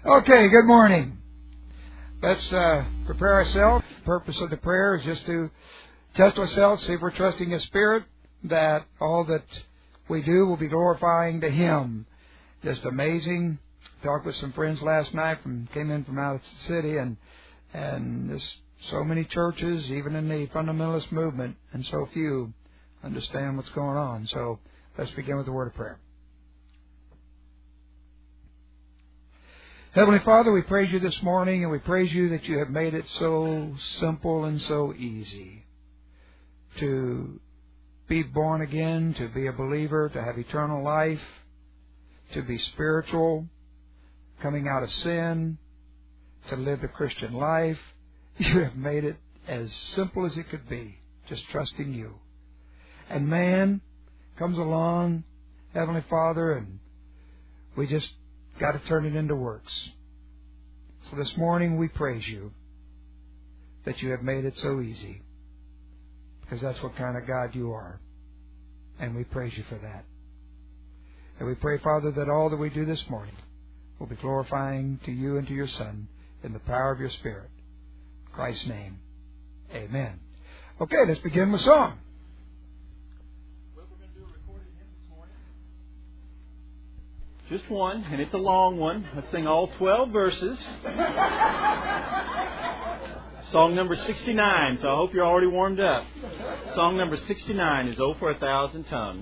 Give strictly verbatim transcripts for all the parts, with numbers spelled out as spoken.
Okay, good morning. Let's uh, prepare ourselves. The purpose of the prayer is just to test ourselves, see if we're trusting His Spirit, that all that we do will be glorifying to Him. Just amazing. Talked with some friends last night from came in from out of the city, and and there's so many churches, even in the fundamentalist movement, and so few understand what's going on. So let's begin with the word of prayer. Heavenly Father, we praise You this morning, and we praise You that You have made it so simple and so easy to be born again, to be a believer, to have eternal life, to be spiritual, coming out of sin, to live the Christian life. You have made it as simple as it could be, just trusting You. And man comes along, Heavenly Father, and we just got to turn it into works. So this morning we praise You that You have made it so easy, because that's what kind of God You are. And we praise You for that. And we pray, Father, that all that we do this morning will be glorifying to You and to Your Son in the power of Your Spirit. In Christ's name, amen. Okay, let's begin with song. Just one, and it's a long one. Let's sing all twelve verses. Song number sixty-nine, so I hope you're already warmed up. Song number sixty-nine is Oh for a Thousand Tongues.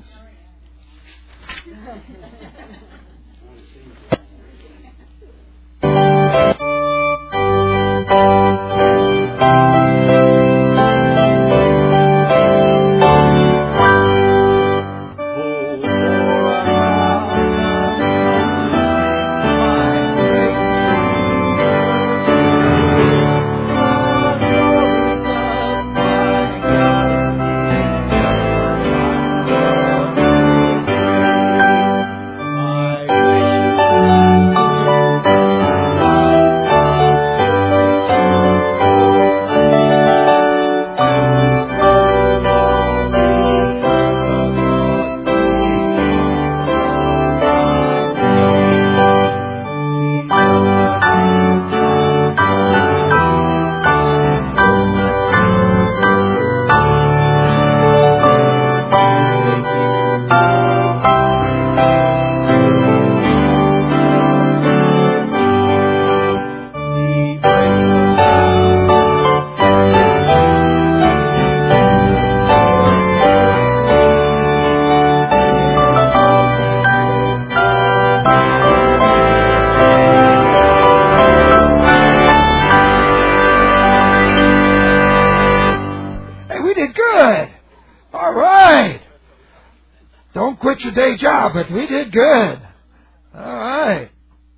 Your day job, but we did good. All right.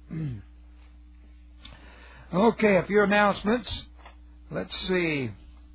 Okay, a few announcements. Let's see.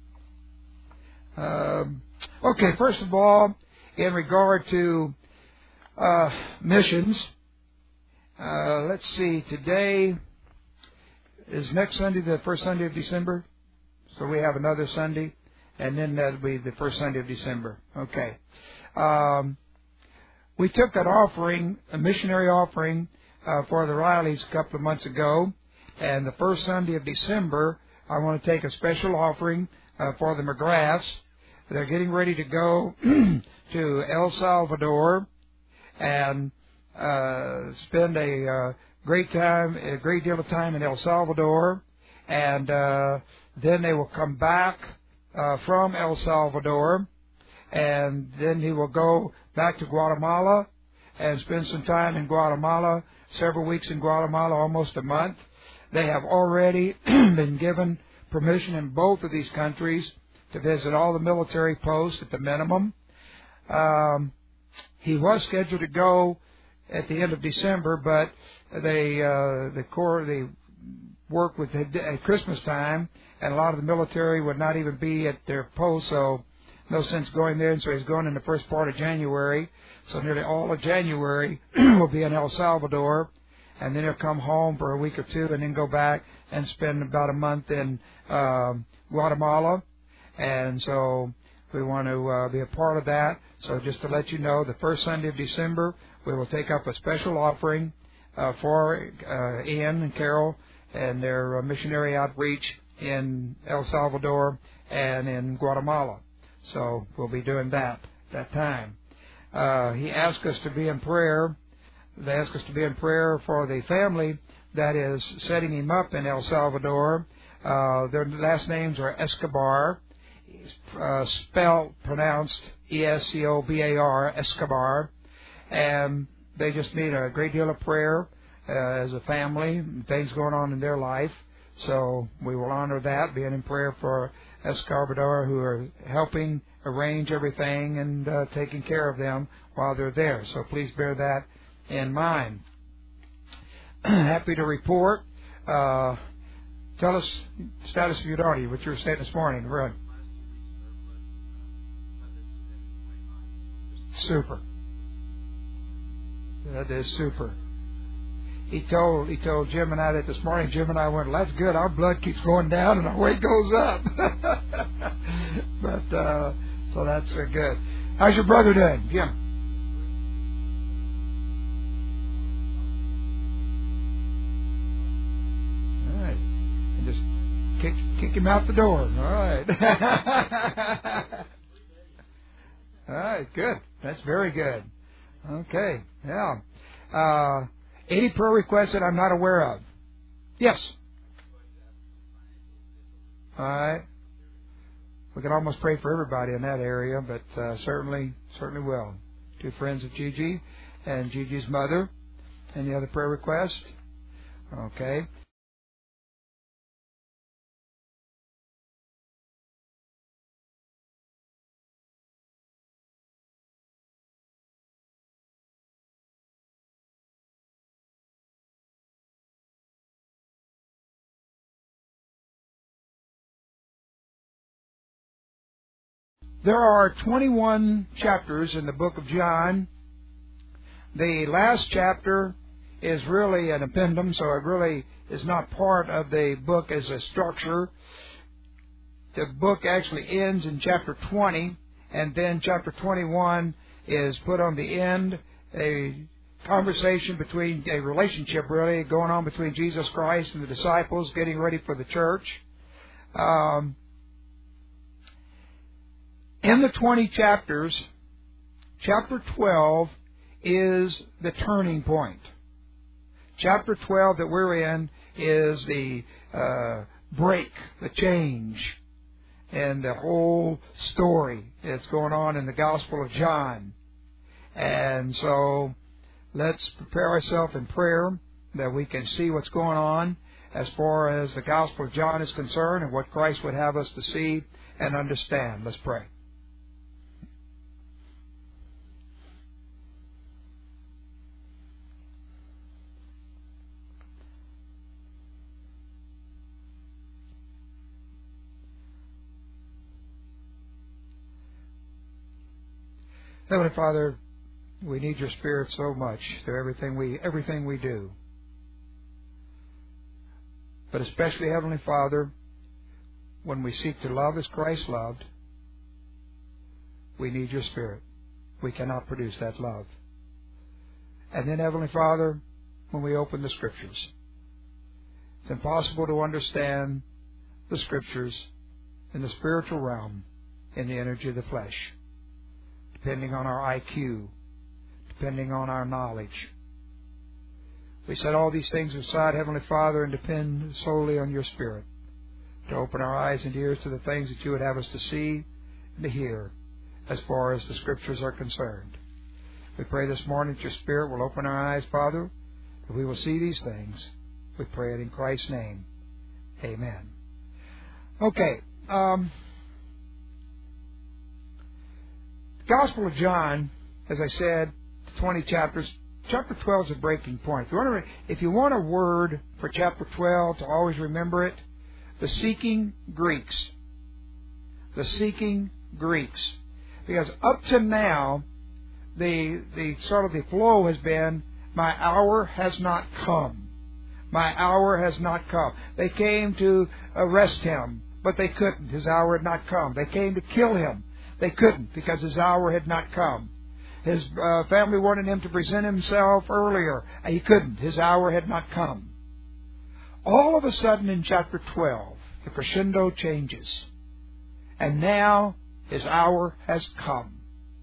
Um, okay, first of all, in regard to uh, missions, uh, let's see. Today is next Sunday, the first Sunday of December. So we have another Sunday, and then that'll be the first Sunday of December. Okay. Um, We took an offering, a missionary offering, uh, for the Rileys a couple of months ago. And the first Sunday of December, I want to take a special offering uh, for the McGraths. They're getting ready to go to El Salvador and uh, spend a uh, great time, a great deal of time in El Salvador. And uh, then they will come back uh, from El Salvador. And then he will go back to Guatemala and spend some time in Guatemala, several weeks in Guatemala, almost a month. They have already been given permission in both of these countries to visit all the military posts at the minimum. Um, he was scheduled to go at the end of December, but they, uh, the Corps, they work with at Christmas time, and a lot of the military would not even be at their post, so no sense going there, and so he's going in the first part of January. So nearly all of January will be in El Salvador, and then he'll come home for a week or two, and then go back and spend about a month in uh, Guatemala. And so we want to uh, be a part of that. So just to let you know, the first Sunday of December, we will take up a special offering uh, for uh, Ian and Carol and their uh, missionary outreach in El Salvador and in Guatemala. So we'll be doing that that time. Uh, he asked us to be in prayer. They asked us to be in prayer for the family that is setting him up in El Salvador. Uh, their last names are Escobar, uh, spelled, pronounced E S C O B A R, Escobar. And they just need a great deal of prayer uh, as a family, things going on in their life. So we will honor that, being in prayer for Escobar, who are helping arrange everything and uh, taking care of them while they're there. So please bear that in mind. Happy to report. Uh, tell us status of your daughter, what you were saying this morning. Right. Super. That is super. He told he told Jim and I that this morning. Jim and I went, well, that's good. Our blood keeps going down and our weight goes up. but uh, so that's uh, good. How's your brother doing, Jim? All right. And just kick kick him out the door. All right. All right. Good. That's very good. Okay. Yeah. Uh, any prayer requests that I'm not aware of? Yes. All right. We can almost pray for everybody in that area, but uh, certainly, certainly will. Two friends of Gigi and Gigi's mother. Any other prayer requests? Okay. There are twenty-one chapters in the book of John. The last chapter is really an addendum, so it really is not part of the book as a structure. The book actually ends in chapter twenty, and then chapter twenty-one is put on the end, a conversation between, a relationship really going on between Jesus Christ and the disciples getting ready for the church. Um, In the twenty chapters, chapter twelve is the turning point. Chapter twelve that we're in is the uh, break, the change, and the whole story that's going on in the Gospel of John. And so let's prepare ourselves in prayer that we can see what's going on as far as the Gospel of John is concerned and what Christ would have us to see and understand. Let's pray. Heavenly Father, we need your Spirit so much through everything we everything we do. But especially, Heavenly Father, when we seek to love as Christ loved, we need your Spirit. We cannot produce that love. And then, Heavenly Father, when we open the Scriptures, it's impossible to understand the Scriptures in the spiritual realm in the energy of the flesh, depending on our I Q, depending on our knowledge. We set all these things aside, Heavenly Father, and depend solely on your Spirit to open our eyes and ears to the things that you would have us to see and to hear as far as the Scriptures are concerned. We pray this morning that your Spirit will open our eyes, Father, that we will see these things. We pray it in Christ's name. Amen. Okay. Um... Gospel of John, as I said, twenty chapters. Chapter twelve is a breaking point. If you, want to, if you want a word for chapter twelve to always remember it, the seeking Greeks. The seeking Greeks. Because up to now, the the sort of the flow has been, my hour has not come. My hour has not come. They came to arrest him, but they couldn't. His hour had not come. They came to kill him. They couldn't because his hour had not come. His uh, family wanted him to present himself earlier. He couldn't. His hour had not come. All of a sudden in chapter twelve, the crescendo changes. And now his hour has come.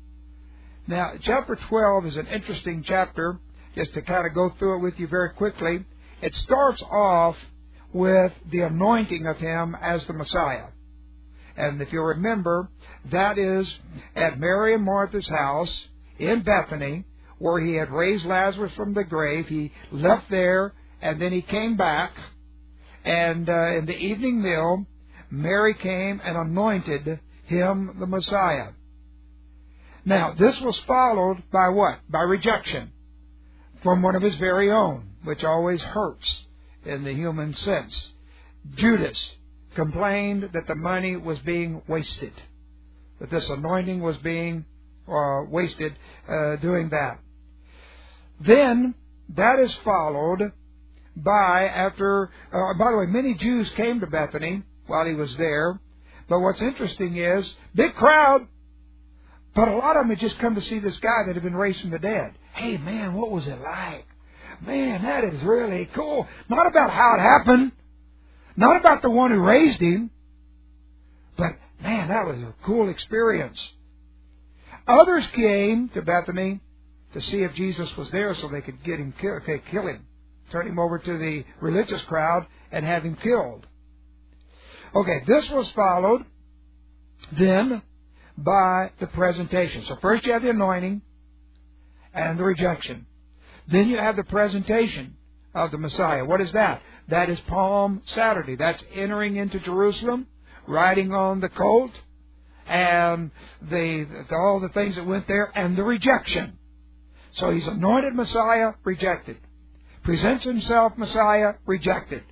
Now, chapter twelve is an interesting chapter, just to kind of go through it with you very quickly. It starts off with the anointing of him as the Messiah. And if you remember, that is at Mary and Martha's house in Bethany, where he had raised Lazarus from the grave. He left there, and then he came back. And uh, in the evening meal, Mary came and anointed him the Messiah. Now, this was followed by what? By rejection from one of his very own, which always hurts in the human sense. Judas complained that the money was being wasted, that this anointing was being uh, wasted uh, doing that. Then, that is followed by, after, uh, by the way, many Jews came to Bethany while he was there. But what's interesting is, big crowd, but a lot of them had just come to see this guy that had been raised from the dead. Hey, man, what was it like? Man, that is really cool. Not about how it happened, not about the one who raised him, but, man, that was a cool experience. Others came to Bethany to see if Jesus was there so they could get him, okay, kill him, turn him over to the religious crowd and have him killed. Okay, this was followed then by the presentation. So first you have the anointing and the rejection. Then you have the presentation of the Messiah. What is that? That is Palm Saturday. That's entering into Jerusalem, riding on the colt, and the, the all the things that went there, and the rejection. So he's anointed Messiah, rejected. Presents himself Messiah, rejected.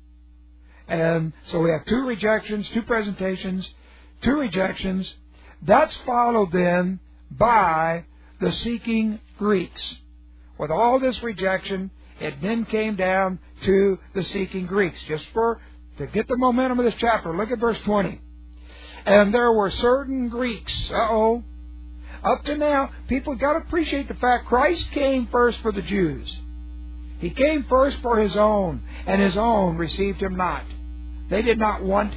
And so we have two rejections, two presentations, two rejections. That's followed then by the seeking Greeks. With all this rejection, it then came down to the seeking Greeks. Just for to get the momentum of this chapter, look at verse twenty. And there were certain Greeks. Uh-oh. Up to now, people got to appreciate the fact Christ came first for the Jews. He came first for His own, and His own received Him not. They did not want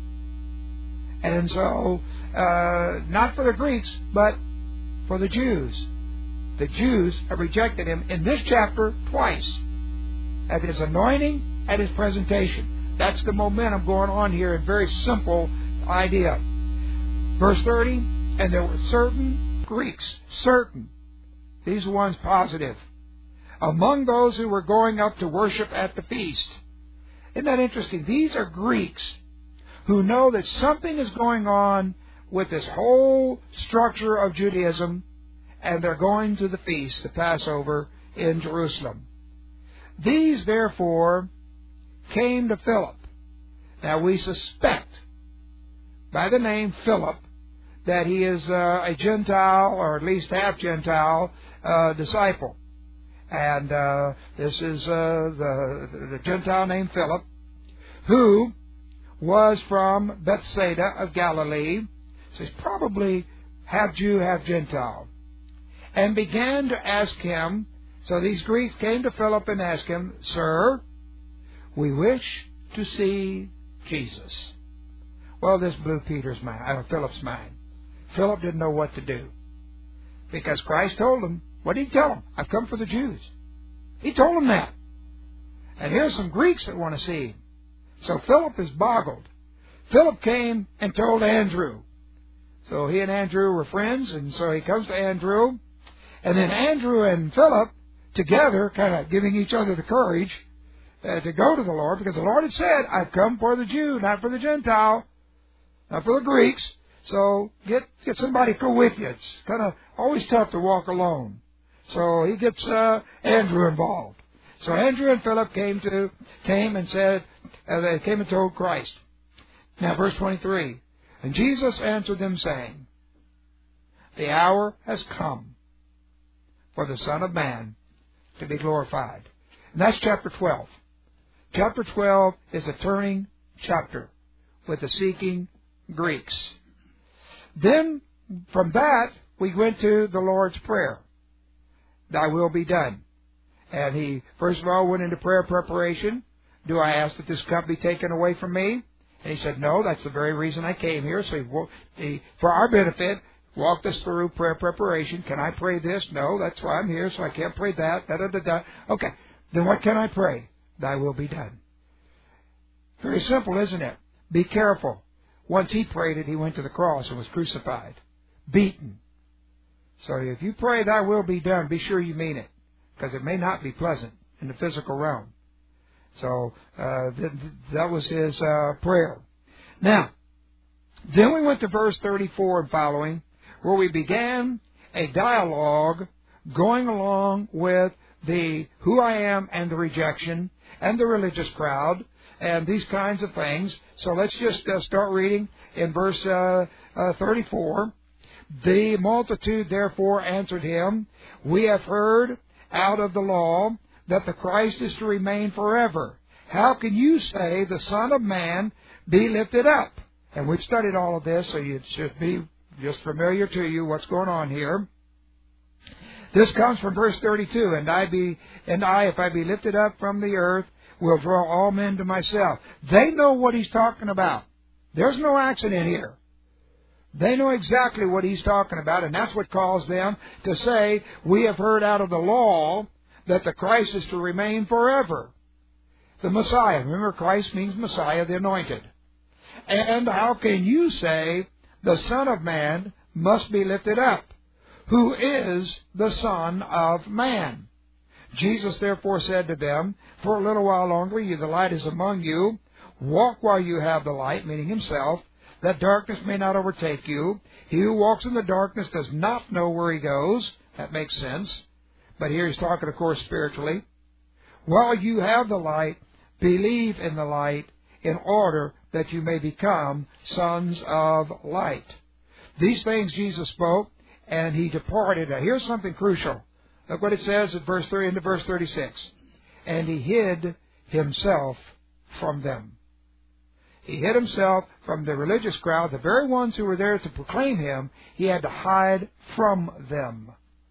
Him. And so, uh, not for the Greeks, but for the Jews. The Jews have rejected Him in this chapter twice. At His anointing, at His presentation. That's the momentum going on here. A very simple idea. Verse thirty, and there were certain Greeks, certain, these are ones positive, among those who were going up to worship at the feast. Isn't that interesting? These are Greeks who know that something is going on with this whole structure of Judaism, and they're going to the feast, the Passover, in Jerusalem. These, therefore, came to Philip. Now, we suspect, by the name Philip, that he is uh, a Gentile, or at least half-Gentile, uh, disciple. And uh, this is uh, the, the Gentile named Philip, who was from Bethsaida of Galilee. So he's probably half Jew, half Gentile. And began to ask him, so these Greeks came to Philip and asked him, Sir, we wish to see Jesus. Well, this blew Peter's mind, or Philip's mind. Philip didn't know what to do. Because Christ told him, what did He tell him? I've come for the Jews. He told him that. And here's some Greeks that want to see Him. So Philip is boggled. Philip came and told Andrew. So he and Andrew were friends, and so he comes to Andrew. And then Andrew and Philip, together, kind of giving each other the courage uh, to go to the Lord, because the Lord had said, I've come for the Jew, not for the Gentile, not for the Greeks. So get get somebody to go with you. It's kind of always tough to walk alone. So he gets uh, Andrew involved. So Andrew and Philip came to came and said, uh, they came and told Christ. Now, verse twenty-three. And Jesus answered them, saying, the hour has come for the Son of Man to be glorified. And that's chapter twelve. Chapter twelve is a turning chapter with the seeking Greeks. Then, from that, we went to the Lord's Prayer. Thy will be done. And he, first of all, went into prayer preparation. Do I ask that this cup be taken away from me? And he said, no, that's the very reason I came here. So he, he, for our benefit, walked us through prayer preparation. Can I pray this? No, that's why I'm here, so I can't pray that. Da, da, da, da. Okay, then what can I pray? Thy will be done. Very simple, isn't it? Be careful. Once he prayed it, he went to the cross and was crucified, beaten. So if you pray thy will be done, be sure you mean it, because it may not be pleasant in the physical realm. So uh, th- th- that was his uh, prayer. Now, then we went to verse thirty-four and following, where we began a dialogue going along with the who I am and the rejection and the religious crowd and these kinds of things. So let's just uh, start reading in verse uh, uh, thirty-four. The multitude therefore answered him, we have heard out of the law that the Christ is to remain forever. How can you say the Son of Man be lifted up? And we've studied all of this, so it should be just familiar to you what's going on here. This comes from verse thirty-two, and I be and I, if I be lifted up from the earth, will draw all men to myself. They know what he's talking about. There's no accident here. They know exactly what he's talking about, and that's what caused them to say, we have heard out of the law that the Christ is to remain forever. The Messiah. Remember, Christ means Messiah, the anointed. And how can you say the Son of Man must be lifted up? Who is the Son of Man? Jesus therefore said to them, for a little while longer you, the light is among you. Walk while you have the light, meaning himself, that darkness may not overtake you. He who walks in the darkness does not know where he goes. That makes sense. But here he's talking, of course, spiritually. While you have the light, believe in the light in order that you may become sons of light. These things Jesus spoke, and he departed. Now, here's something crucial. Look what it says at verse thirty into verse thirty-six. And he hid himself from them. He hid himself from the religious crowd, the very ones who were there to proclaim him. He had to hide from them.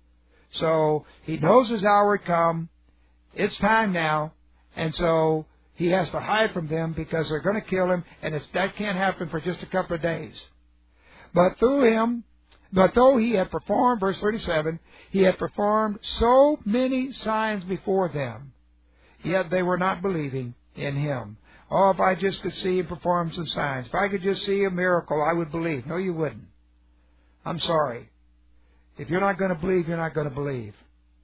So he knows his hour had come. It's time now. And so he has to hide from them because they're going to kill him. And it's, that can't happen for just a couple of days. But through him, but though he had performed, verse thirty-seven, he had performed so many signs before them, yet they were not believing in him. Oh, if I just could see him perform some signs. If I could just see a miracle, I would believe. No, you wouldn't. I'm sorry. If you're not going to believe, you're not going to believe.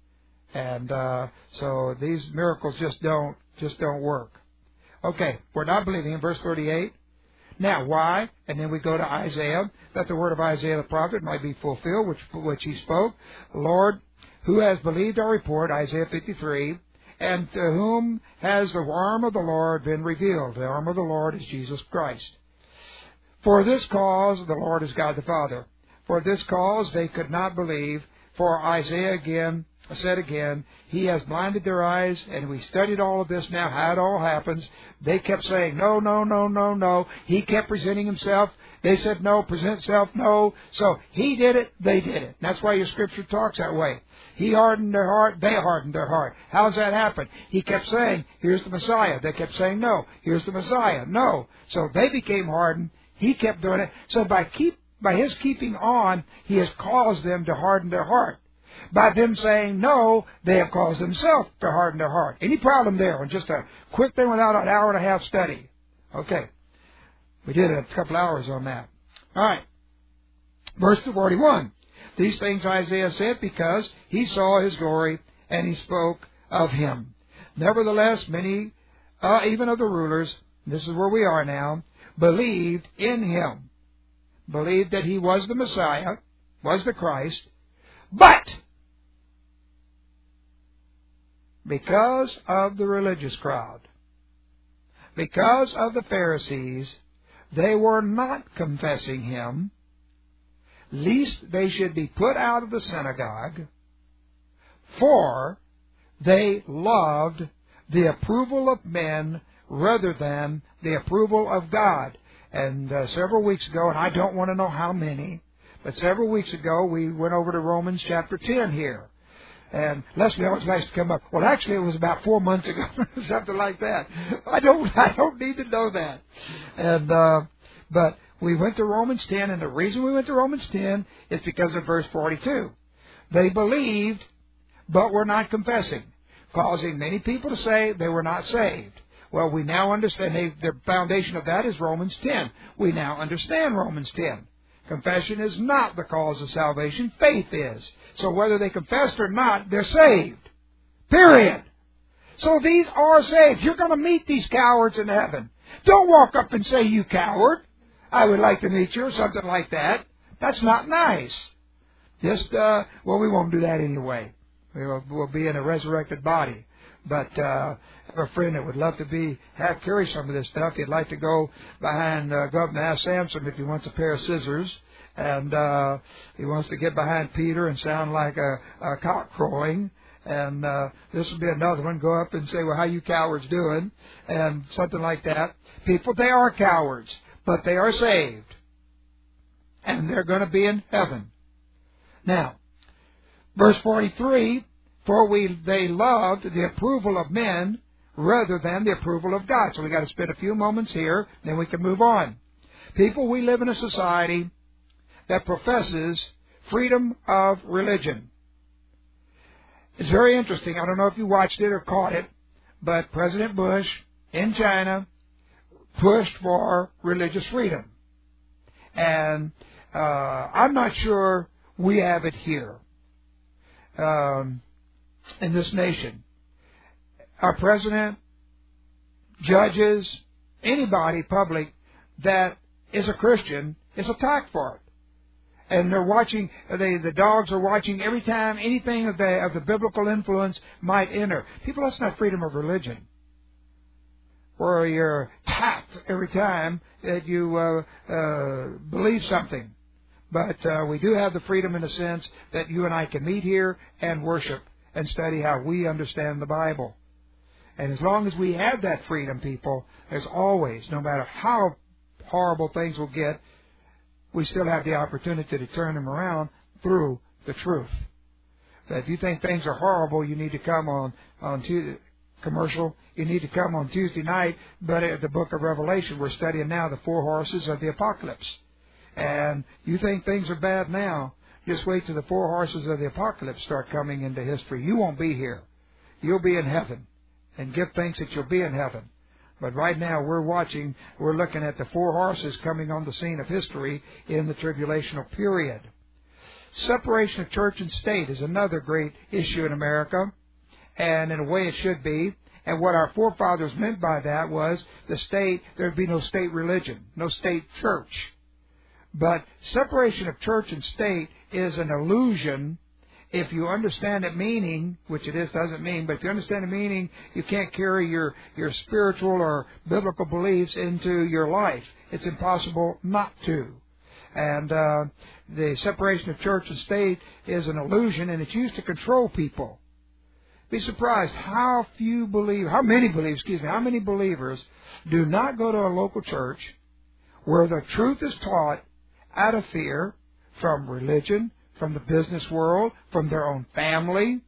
And uh, so these miracles just don't just don't work. Okay, we're not believing in verse thirty-eight. Now, why? And then we go to Isaiah, that the word of Isaiah the prophet might be fulfilled, which which he spoke. Lord, who has believed our report, Isaiah fifty-three, and to whom has the arm of the Lord been revealed? The arm of the Lord is Jesus Christ. For this cause, the Lord is God the Father. For this cause they could not believe, for Isaiah again said again, he has blinded their eyes, and we studied all of this now, how it all happens. They kept saying, no, no, no, no, no. He kept presenting himself. They said, no, present self, no. So he did it, they did it. That's why your scripture talks that way. He hardened their heart, they hardened their heart. How's that happen? He kept saying, here's the Messiah. They kept saying, no, here's the Messiah, no. So they became hardened. He kept doing it. So by keep by his keeping on, he has caused them to harden their heart. By them saying no, they have caused themselves to harden their heart. Any problem there? On just a quick thing without an hour and a half study. Okay. We did a couple hours on that. All right. Verse forty-one. These things Isaiah said because he saw his glory and he spoke of him. Nevertheless, many, uh, even of the rulers, this is where we are now, believed in him. Believed that he was the Messiah, was the Christ, but because of the religious crowd, because of the Pharisees, they were not confessing him, lest they should be put out of the synagogue, for they loved the approval of men rather than the approval of God. And uh, several weeks ago, and I don't want to know how many, But several weeks ago, we went over to Romans chapter ten here. And Leslie always likes to come up. Well, actually, it was about four months ago, something like that. I don't, I don't need to know that. And uh, but we went to Romans ten, and the reason we went to Romans ten is because of verse forty-two. They believed, but were not confessing, causing many people to say they were not saved. Well, we now understand. They, the foundation of that is Romans ten. We now understand Romans ten. Confession is not the cause of salvation. Faith is. So whether they confessed or not, they're saved. Period. So these are saved. You're going to meet these cowards in heaven. Don't walk up and say, you coward, I would like to meet you, or something like that. That's not nice. Just, uh, well, we won't do that anyway. We'll, we'll be in a resurrected body. But uh, I have a friend that would love to be have carry some of this stuff. He'd like to go behind uh, Governor Ask Samson if he wants a pair of scissors, and uh, he wants to get behind Peter and sound like a, a cock crowing. And uh, this would be another one. Go up and say, "Well, how you cowards doing?" and something like that. People, they are cowards, but they are saved, and they're going to be in heaven. Now, verse forty-three. For we they loved the approval of men rather than the approval of God. So we've got to spend a few moments here, then we can move on. People, we live in a society that professes freedom of religion. It's very interesting. I don't know if you watched it or caught it, but President Bush in China pushed for religious freedom. And uh, I'm not sure we have it here. Um... in this nation. Our president, judges, anybody public that is a Christian is attacked for it. And they're watching, they, the dogs are watching every time anything of the, of the biblical influence might enter. People, that's not freedom of religion, where you're attacked every time that you uh, uh, believe something. But uh, we do have the freedom in the sense that you and I can meet here and worship and study how we understand the Bible. And as long as we have that freedom, people, there's always, no matter how horrible things will get, we still have the opportunity to turn them around through the truth. That if you think things are horrible, you need to come on, on Tuesday, commercial, you need to come on Tuesday night, but at the book of Revelation, we're studying now the four horses of the apocalypse. And you think things are bad now, just wait till the four horses of the apocalypse start coming into history. You won't be here. You'll be in heaven. And give thanks that you'll be in heaven. But right now we're watching, we're looking at the four horses coming on the scene of history in the tribulational period. Separation of church and state is another great issue in America. And in a way it should be. And what our forefathers meant by that was the state, there'd be no state religion, no state church. But separation of church and state is an illusion if you understand the meaning, which it is doesn't mean, but if you understand the meaning, you can't carry your, your spiritual or biblical beliefs into your life. It's impossible not to. And uh, the separation of church and state is an illusion, and it's used to control people. Be surprised how few believe, how many believe, excuse me, how many believers do not go to a local church where the truth is taught out of fear from religion, from the business world, from their own family,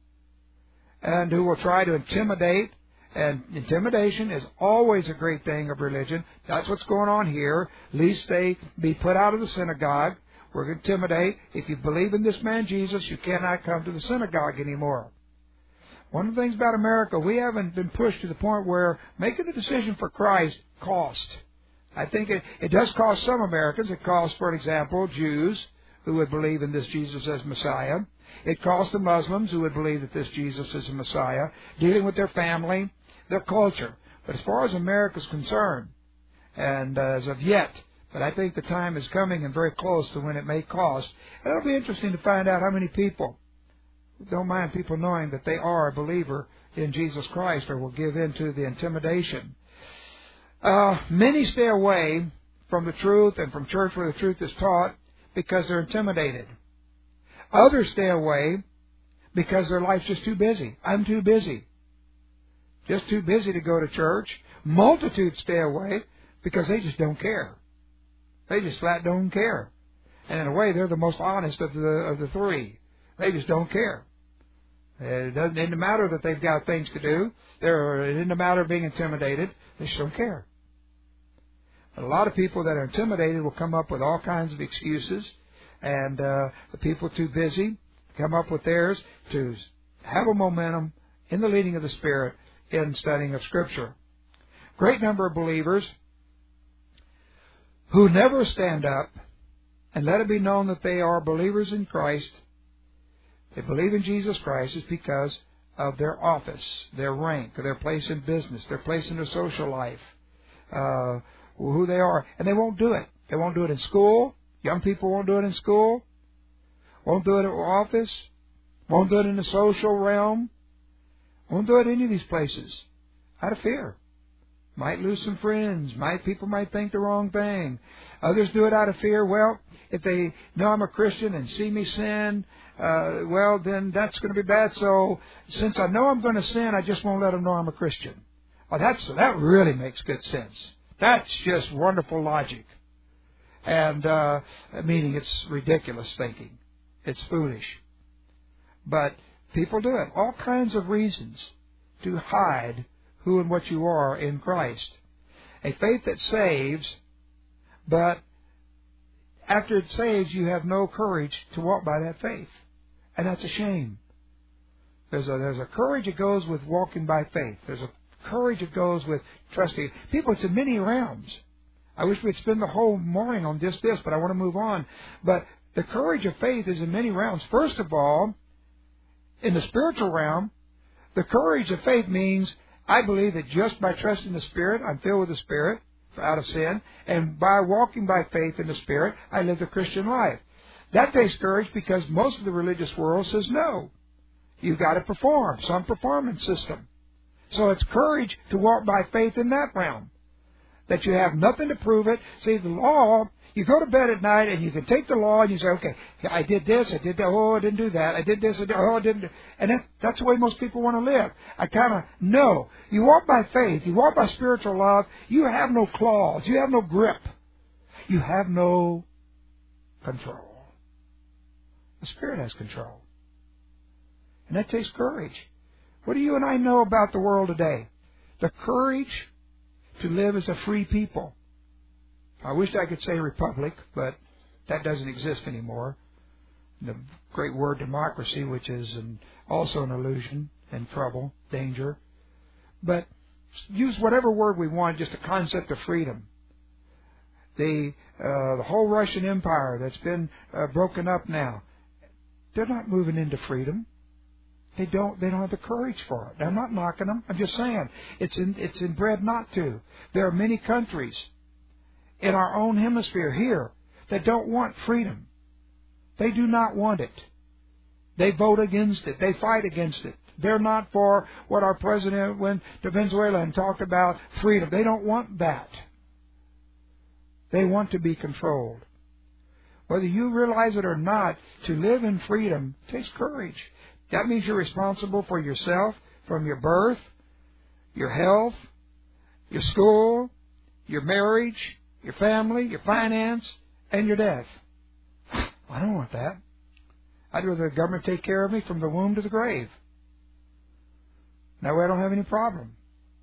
and who will try to intimidate. And intimidation is always a great thing of religion. That's what's going on here. At least they be put out of the synagogue. We're going to intimidate. If you believe in this man Jesus, you cannot come to the synagogue anymore. One of the things about America, we haven't been pushed to the point where making a decision for Christ costs. I think it, it does cost some Americans. It costs, for example, Jews who would believe in this Jesus as Messiah. It costs the Muslims who would believe that this Jesus is a Messiah, dealing with their family, their culture. But as far as America is concerned, and uh, as of yet, but I think the time is coming and very close to when it may cost. And it'll be interesting to find out how many people don't mind people knowing that they are a believer in Jesus Christ or will give in to the intimidation. Uh, many stay away from the truth and from church where the truth is taught because they're intimidated. Others stay away because their life's just too busy. I'm too busy. Just too busy to go to church. Multitudes stay away because they just don't care. They just flat don't care. And in a way, they're the most honest of the of the three. They just don't care. It doesn't in the matter that they've got things to do. They're in the matter of being intimidated. They just don't care. But a lot of people that are intimidated will come up with all kinds of excuses, and uh, the people too busy come up with theirs to have a momentum in the leading of the Spirit in studying of Scripture. Great number of believers who never stand up and let it be known that they are believers in Christ. They believe in Jesus Christ is because of their office, their rank, their place in business, their place in their social life, uh, who they are. And they won't do it. They won't do it in school. Young people won't do it in school. Won't do it at office. Won't do it in the social realm. Won't do it in any of these places. Out of fear. Might lose some friends. Might people might think the wrong thing. Others do it out of fear. Well, if they know I'm a Christian and see me sin, uh, well, then that's going to be bad. So since I know I'm going to sin, I just won't let them know I'm a Christian. Oh, that's that really makes good sense. That's just wonderful logic. And uh, meaning it's ridiculous thinking. It's foolish. But people do it. All kinds of reasons to hide who and what you are in Christ. A faith that saves, but after it saves, you have no courage to walk by that faith. And that's a shame. There's a, there's a courage that goes with walking by faith. There's a courage that goes with trusting. People, it's in many realms. I wish we'd spend the whole morning on just this, but I want to move on. But the courage of faith is in many realms. First of all, in the spiritual realm, the courage of faith means I believe that just by trusting the Spirit, I'm filled with the Spirit out of sin, and by walking by faith in the Spirit, I live the Christian life. That takes courage because most of the religious world says no. You've got to perform, some performance system. So it's courage to walk by faith in that realm. That you have nothing to prove it. See, the law, you go to bed at night and you can take the law and you say, okay, I did this, I did that, oh, I didn't do that, I did this, I did, oh, I didn't do. And that, that's the way most people want to live. I kind of know. You walk by faith, you walk by spiritual love, you have no claws, you have no grip. You have no control. The Spirit has control. And that takes courage. What do you and I know about the world today? The courage to live as a free people. I wish I could say republic, but that doesn't exist anymore. The great word democracy, which is an, also an illusion and trouble, danger. But use whatever word we want, just the concept of freedom. The uh, the whole Russian Empire that's been uh, broken up now, they're not moving into freedom. They don't. They don't have the courage for it. I'm not knocking them. I'm just saying it's in, it's inbred not to. There are many countries in our own hemisphere here that don't want freedom. They do not want it. They vote against it. They fight against it. They're not for what our president went to Venezuela and talked about freedom. They don't want that. They want to be controlled. Whether you realize it or not, to live in freedom takes courage. That means you're responsible for yourself from your birth, your health, your school, your marriage, your family, your finance, and your death. I don't want that. I'd rather the government take care of me from the womb to the grave. That way I don't have any problem.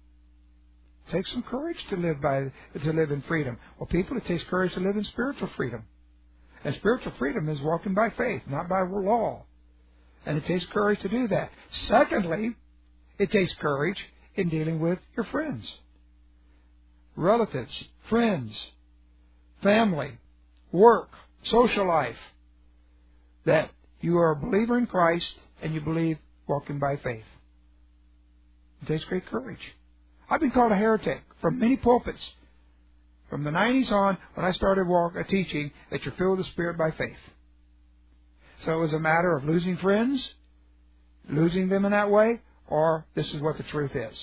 It takes some courage to live by to live in freedom. Well, people, it takes courage to live in spiritual freedom. And spiritual freedom is walking by faith, not by law. And it takes courage to do that. Secondly, it takes courage in dealing with your friends, relatives, friends, family, work, social life. That you are a believer in Christ and you believe walking by faith. It takes great courage. I've been called a heretic from many pulpits. From the nineties on, when I started walk, uh, teaching that you're filled with the Spirit by faith. So it was a matter of losing friends, losing them in that way, or this is what the truth is.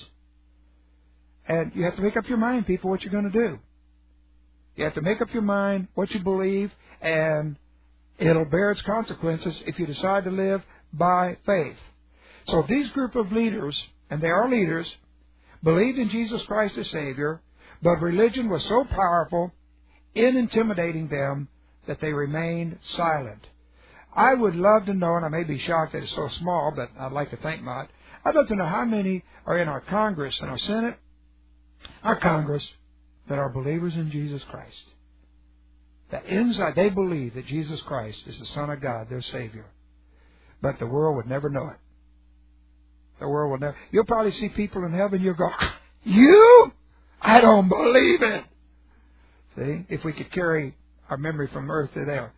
And you have to make up your mind, people, what you're going to do. You have to make up your mind what you believe, and it'll bear its consequences if you decide to live by faith. So these group of leaders, and they are leaders, believed in Jesus Christ as Savior, but religion was so powerful in intimidating them that they remained silent. I would love to know, and I may be shocked that it's so small, but I'd like to think not. I'd love to know how many are in our Congress and our Senate, our Congress, that are believers in Jesus Christ. That inside they believe that Jesus Christ is the Son of God, their Savior. But the world would never know it. The world will never. You'll probably see people in heaven, you'll go, you? I don't believe it. See, if we could carry our memory from earth to there.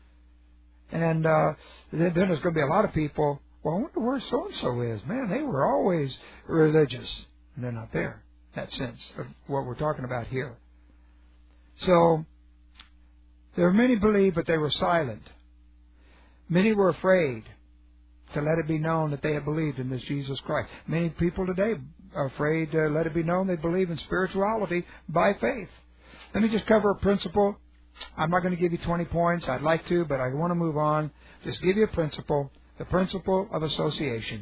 And uh, then, then there's going to be a lot of people, well, I wonder where so-and-so is. Man, they were always religious. And they're not there, in that sense of what we're talking about here. So, there were many believed, but they were silent. Many were afraid to let it be known that they had believed in this Jesus Christ. Many people today are afraid to let it be known they believe in spirituality by faith. Let me just cover a principle. I'm not going to give you twenty points. I'd like to, but I want to move on. Just give you a principle, the principle of association.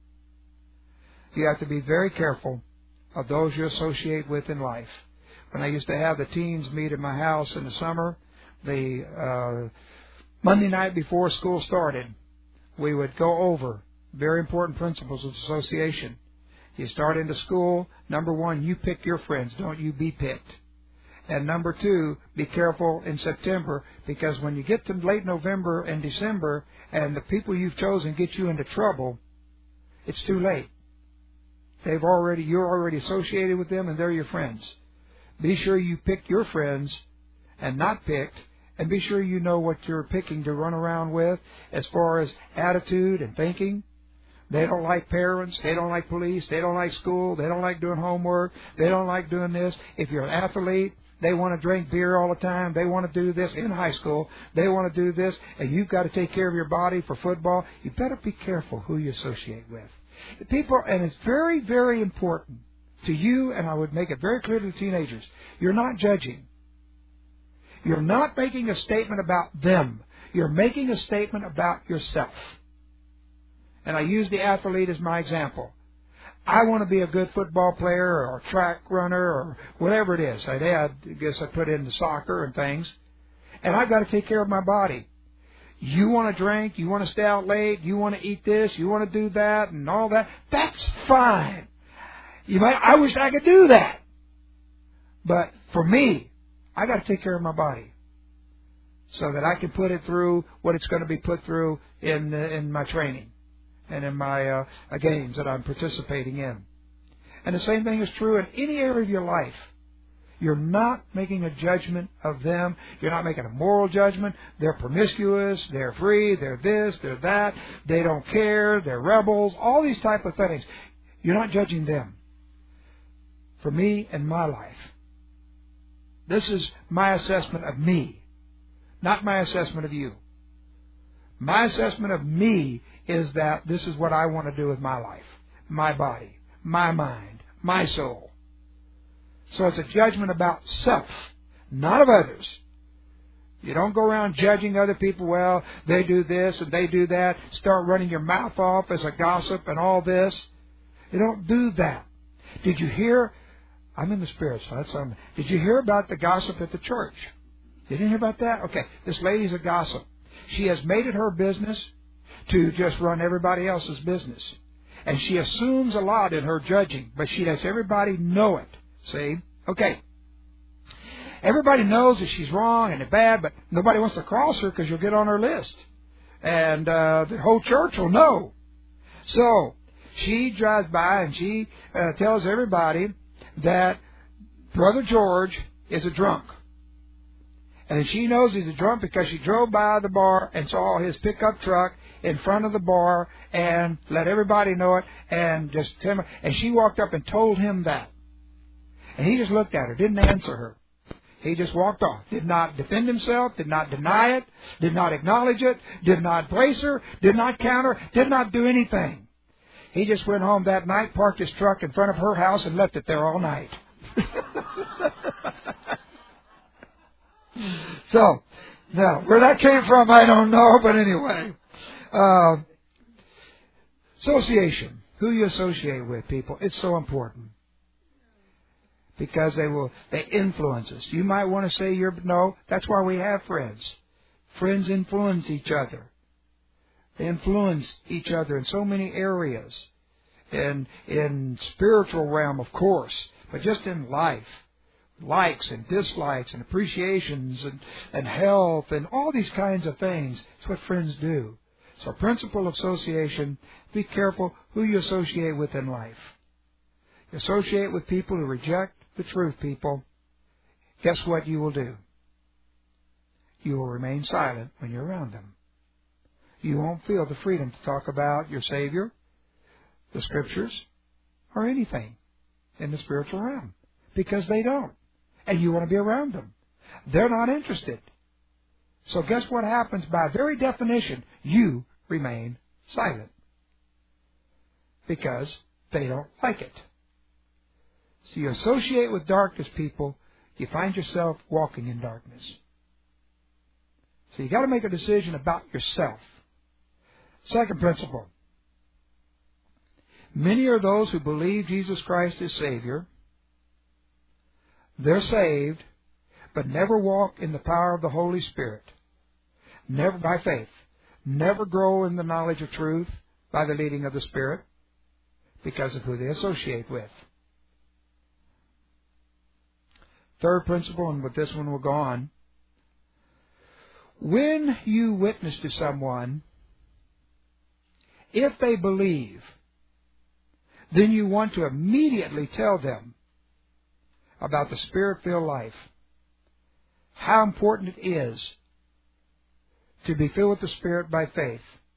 You have to be very careful of those you associate with in life. When I used to have the teens meet at my house in the summer, the uh, Monday night before school started, we would go over very important principles of association. You start into school, number one, you pick your friends, don't you be picked. And number two, be careful in September, because when you get to late November and December and the people you've chosen get you into trouble, it's too late. They've already, you're already associated with them and they're your friends. Be sure you pick your friends and not picked, and be sure you know what you're picking to run around with as far as attitude and thinking. They don't like parents. They don't like police. They don't like school. They don't like doing homework. They don't like doing this. If you're an athlete, they want to drink beer all the time. They want to do this in high school. They want to do this, and you've got to take care of your body for football. You better be careful who you associate with. People, and it's very, very important to you, and I would make it very clear to the teenagers, you're not judging. You're not making a statement about them. You're making a statement about yourself. And I use the athlete as my example. I want to be a good football player or a track runner or whatever it is. I'd add, I guess I put into soccer and things. And I've got to take care of my body. You want to drink, you want to stay out late, you want to eat this, you want to do that and all that. That's fine. You might, I wish I could do that. But for me, I got to take care of my body so that I can put it through what it's going to be put through in uh, in my training and in my uh, games that I'm participating in. And the same thing is true in any area of your life. You're not making a judgment of them. You're not making a moral judgment. They're promiscuous. They're free. They're this. They're that. They don't care. They're rebels. All these type of things. You're not judging them. For me and my life. This is my assessment of me, not my assessment of you. My assessment of me is that this is what I want to do with my life, my body, my mind, my soul. So it's a judgment about self, not of others. You don't go around judging other people, well, they do this and they do that, start running your mouth off as a gossip and all this. You don't do that. Did you hear... I'm in the spirit, so that's something. Did you hear about the gossip at the church? You didn't hear about that? Okay. This lady's a gossip. She has made it her business to just run everybody else's business. And she assumes a lot in her judging, but she lets everybody know it. See? Okay. Everybody knows that she's wrong and bad, but nobody wants to cross her because you'll get on her list. And uh, the whole church will know. So, she drives by and she uh, tells everybody that Brother George is a drunk. And she knows he's a drunk because she drove by the bar and saw his pickup truck in front of the bar and let everybody know it and just tell him. And she walked up and told him that. And he just looked at her, didn't answer her. He just walked off, did not defend himself, did not deny it, did not acknowledge it, did not brace her, did not counter, did not do anything. He just went home that night, parked his truck in front of her house, and left it there all night. So, now, where that came from, I don't know, but anyway. Uh, association. Who you associate with, people, it's so important. Because they will, they influence us. You might want to say you're, no, that's why we have friends. Friends influence each other. They influence each other in so many areas. And in spiritual realm, of course, but just in life. Likes and dislikes and appreciations and, and health and all these kinds of things. It's what friends do. So principle of association, be careful who you associate with in life. You associate with people who reject the truth, people. Guess what you will do? You will remain silent when you're around them. You won't feel the freedom to talk about your Savior, the Scriptures, or anything in the spiritual realm. Because they don't. And you want to be around them. They're not interested. So guess what happens? By very definition, you remain silent. Because they don't like it. So you associate with darkness, people, you find yourself walking in darkness. So you got to make a decision about yourself. Second principle. Many are those who believe Jesus Christ is Savior. They're saved, but never walk in the power of the Holy Spirit. Never by faith. Never grow in the knowledge of truth by the leading of the Spirit because of who they associate with. Third principle, and with this one we'll go on. When you witness to someone, if they believe, then you want to immediately tell them about the Spirit-filled life. How important it is to be filled with the Spirit by faith.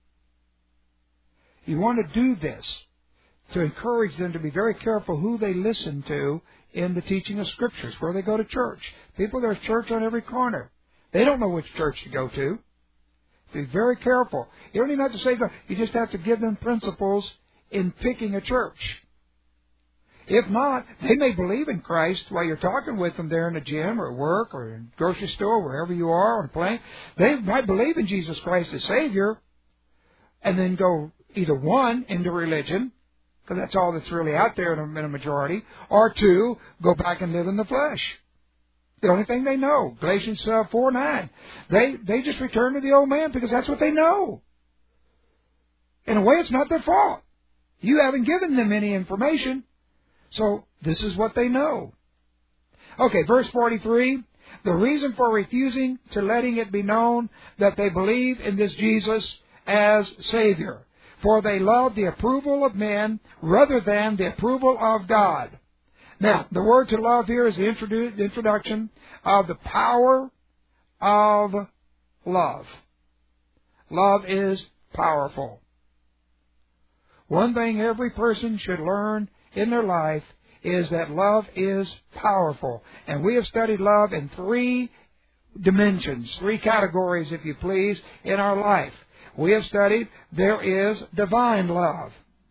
You want to do this to encourage them to be very careful who they listen to in the teaching of Scriptures, where they go to church. People, there's church on every corner. They don't know which church to go to. Be very careful. You don't even have to say that. You just have to give them principles in picking a church. If not, they may believe in Christ while you're talking with them there in the gym or work or in the grocery store, wherever you are, on a plane. They might believe in Jesus Christ as Savior and then go either one, into religion, because that's all that's really out there in a, in a majority, or two, go back and live in the flesh. The only thing they know, Galatians uh, four nine, they, they just return to the old man because that's what they know. In a way, it's not their fault. You haven't given them any information. So, this is what they know. Okay, verse forty-three. The reason for refusing to letting it be known that they believe in this Jesus as Savior. For they love the approval of men rather than the approval of God. Now, the word to love here is the introdu- introduction of the power of love. Love is powerful. One thing every person should learn in their life is that love is powerful. And we have studied love in three dimensions, three categories, if you please, in our life. We have studied there is divine love.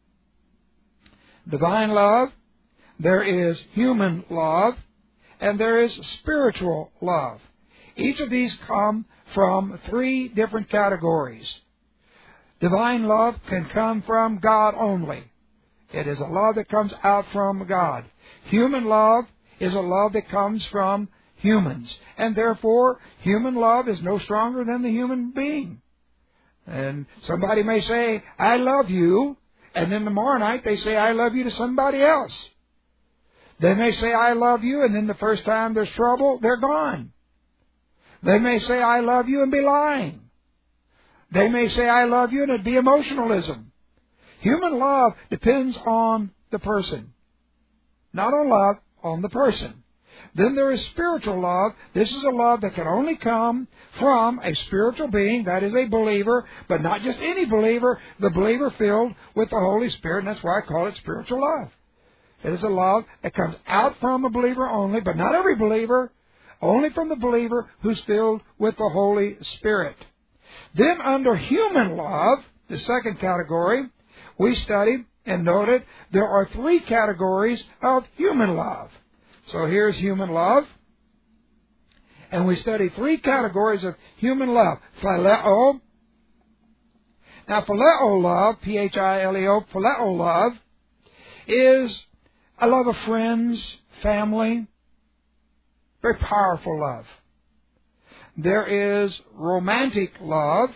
Divine love, there is human love, and there is spiritual love. Each of these come from three different categories. Divine love can come from God only. It is a love that comes out from God. Human love is a love that comes from humans. And therefore, human love is no stronger than the human being. And somebody may say, I love you, and then tomorrow night they say, I love you to somebody else. Then they say, I love you, and then the first time there's trouble, they're gone. They may say, I love you, and be lying. They may say, I love you, and it'd be emotionalism. Human love depends on the person. Not on love, on the person. Then there is spiritual love. This is a love that can only come from a spiritual being, that is a believer, but not just any believer, the believer filled with the Holy Spirit, and that's why I call it spiritual love. It is a love that comes out from a believer only, but not every believer, only from the believer who's filled with the Holy Spirit. Then under human love, the second category, we studied and noted there are three categories of human love. So here's human love. And we studied three categories of human love. Phileo. Now, phileo love, P H I L E O, phileo love, is a love of friends, family. Very powerful love. there is romantic love,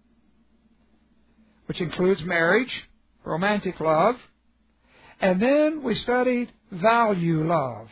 which includes marriage, romantic love. And then we studied value love.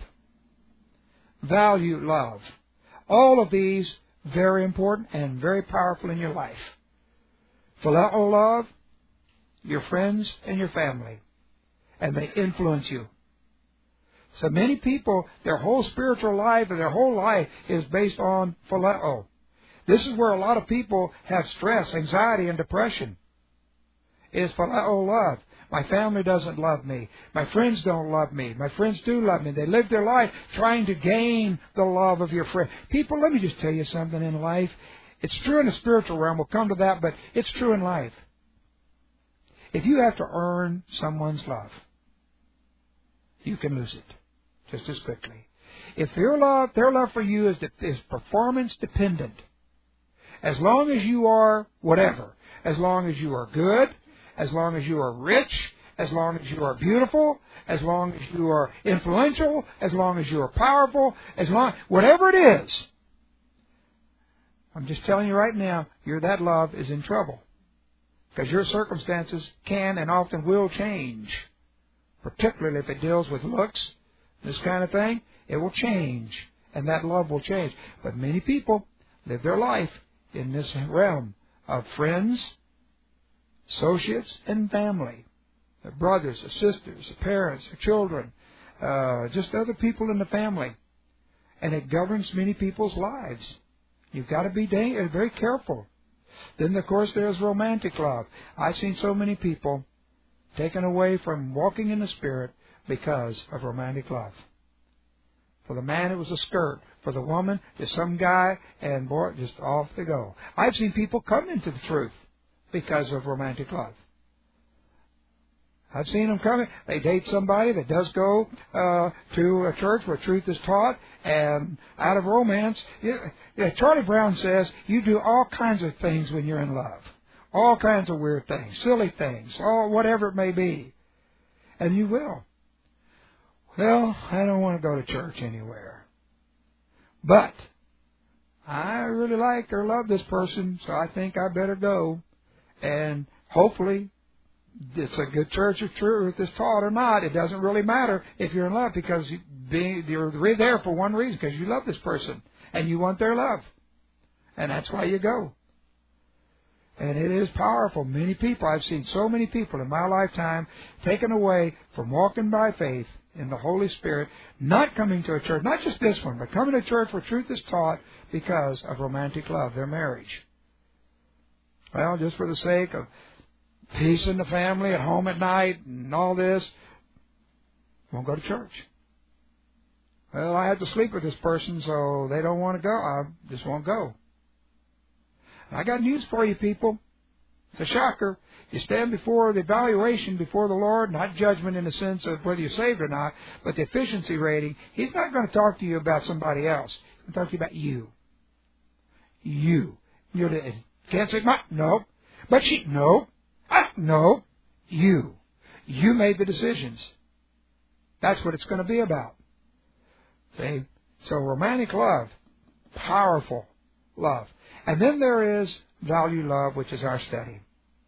Value love. All of these very important and very powerful in your life. Phileo love, your friends and your family. And they influence you. So many people, their whole spiritual life and their whole life is based on phileo. This is where a lot of people have stress, anxiety, and depression. Is phileo love. My family doesn't love me. My friends don't love me. My friends do love me. They live their life trying to gain the love of your friend. People, let me just tell you something in life. It's true in the spiritual realm. We'll come to that, but it's true in life. If you have to earn someone's love, you can lose it just as quickly. If their love, their love for you is, is performance dependent, as long as you are whatever, as long as you are good, as long as you are rich, as long as you are beautiful, as long as you are influential, as long as you are powerful, as long, whatever it is, I'm just telling you right now, your that love is in trouble. Because your circumstances can and often will change. Particularly if it deals with looks, this kind of thing, it will change. And that love will change. But many people live their life in this realm of friends, associates, and family. Their brothers, their sisters, their parents, their children, uh, just other people in the family. And it governs many people's lives. You've got to be very careful. Then, of course, there's romantic love. I've seen so many people taken away from walking in the Spirit because of romantic love. For the man, it was a skirt. For the woman, just some guy, and boy, just off they go. I've seen people come into the truth because of romantic love. I've seen them coming. They date somebody that does go uh, to a church where truth is taught, and out of romance, you, yeah, Charlie Brown says you do all kinds of things when you're in love, all kinds of weird things, silly things, all whatever it may be, and you will. Well, I don't want to go to church anywhere, but I really like or love this person, so I think I better go, and hopefully it's a good church of truth is taught or not. It doesn't really matter if you're in love, because you're there for one reason, because you love this person and you want their love. And that's why you go. And it is powerful. Many people, I've seen so many people in my lifetime taken away from walking by faith in the Holy Spirit, not coming to a church, not just this one, but coming to a church where truth is taught because of romantic love, their marriage. Well, just for the sake of peace in the family, at home at night, and all this, won't go to church. Well, I had to sleep with this person, so they don't want to go. I just won't go. I got news for you, people. It's a shocker. You stand before the evaluation before the Lord, not judgment in the sense of whether you're saved or not, but the efficiency rating. He's not going to talk to you about somebody else. He's going to talk to you about you. You. You're the, can't say, no. But she, no. Ah, no, you. You made the decisions. That's what it's going to be about. See? So romantic love, powerful love. And then there is value love, which is our study.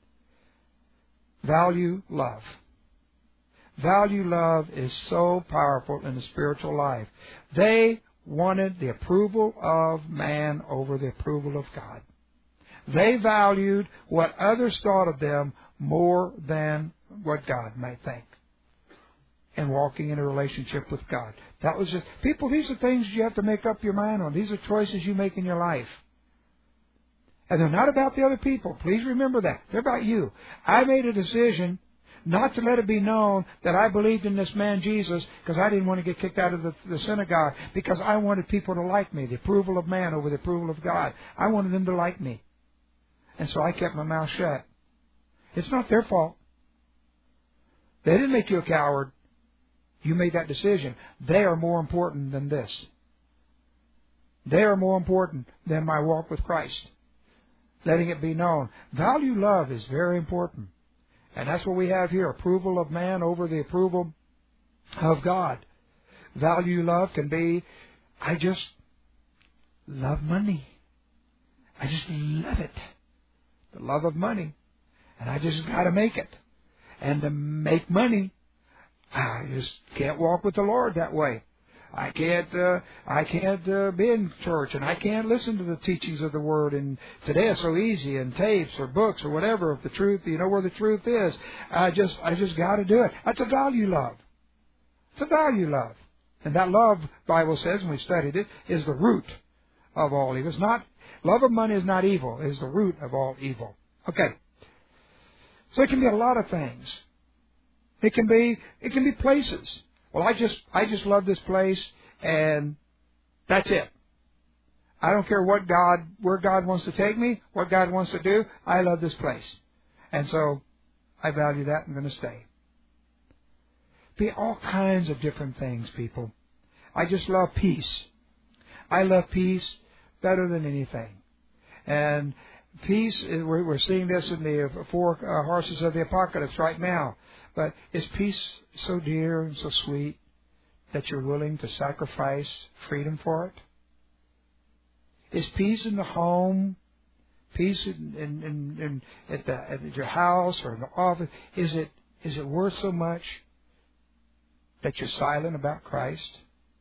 Value love. Value love is so powerful in the spiritual life. They wanted the approval of man over the approval of God. They valued what others thought of them more than what God might think. And walking in a relationship with God. That was just, people, these are things you have to make up your mind on. These are choices you make in your life. And they're not about the other people. Please remember that. They're about you. I made a decision not to let it be known that I believed in this man Jesus, because I didn't want to get kicked out of the, the synagogue, because I wanted people to like me, the approval of man over the approval of God. I wanted them to like me. And so I kept my mouth shut. It's not their fault. They didn't make you a coward. You made that decision. They are more important than this. They are more important than my walk with Christ. Letting it be known. Value love is very important. And that's what we have here. Approval of man over the approval of God. Value love can be, I just love money. I just love it. The love of money. And I just got to make it. And to make money, I just can't walk with the Lord that way. I can't, uh, I can't uh, be in church, and I can't listen to the teachings of the Word. And today it's so easy, in tapes or books or whatever. If the truth, you know where the truth is. I just, I just got to do it. That's a value love. It's a value love, and that love, Bible says, and we studied it, is the root of all evil. It's not love of money is not evil. It is the root of all evil. Okay. So it can be a lot of things. It can be, it can be places. Well, I just, I just love this place, and that's it. I don't care what God, where God wants to take me, what God wants to do. I love this place. And so, I value that and I'm going to stay. Be all kinds of different things, people. I just love peace. I love peace better than anything. And peace, we're seeing this in the four horses of the apocalypse right now. But is peace so dear and so sweet that you're willing to sacrifice freedom for it? Is peace in the home, peace in, in, in, in at, the, at your house or in the office, is it is it worth so much that you're silent about Christ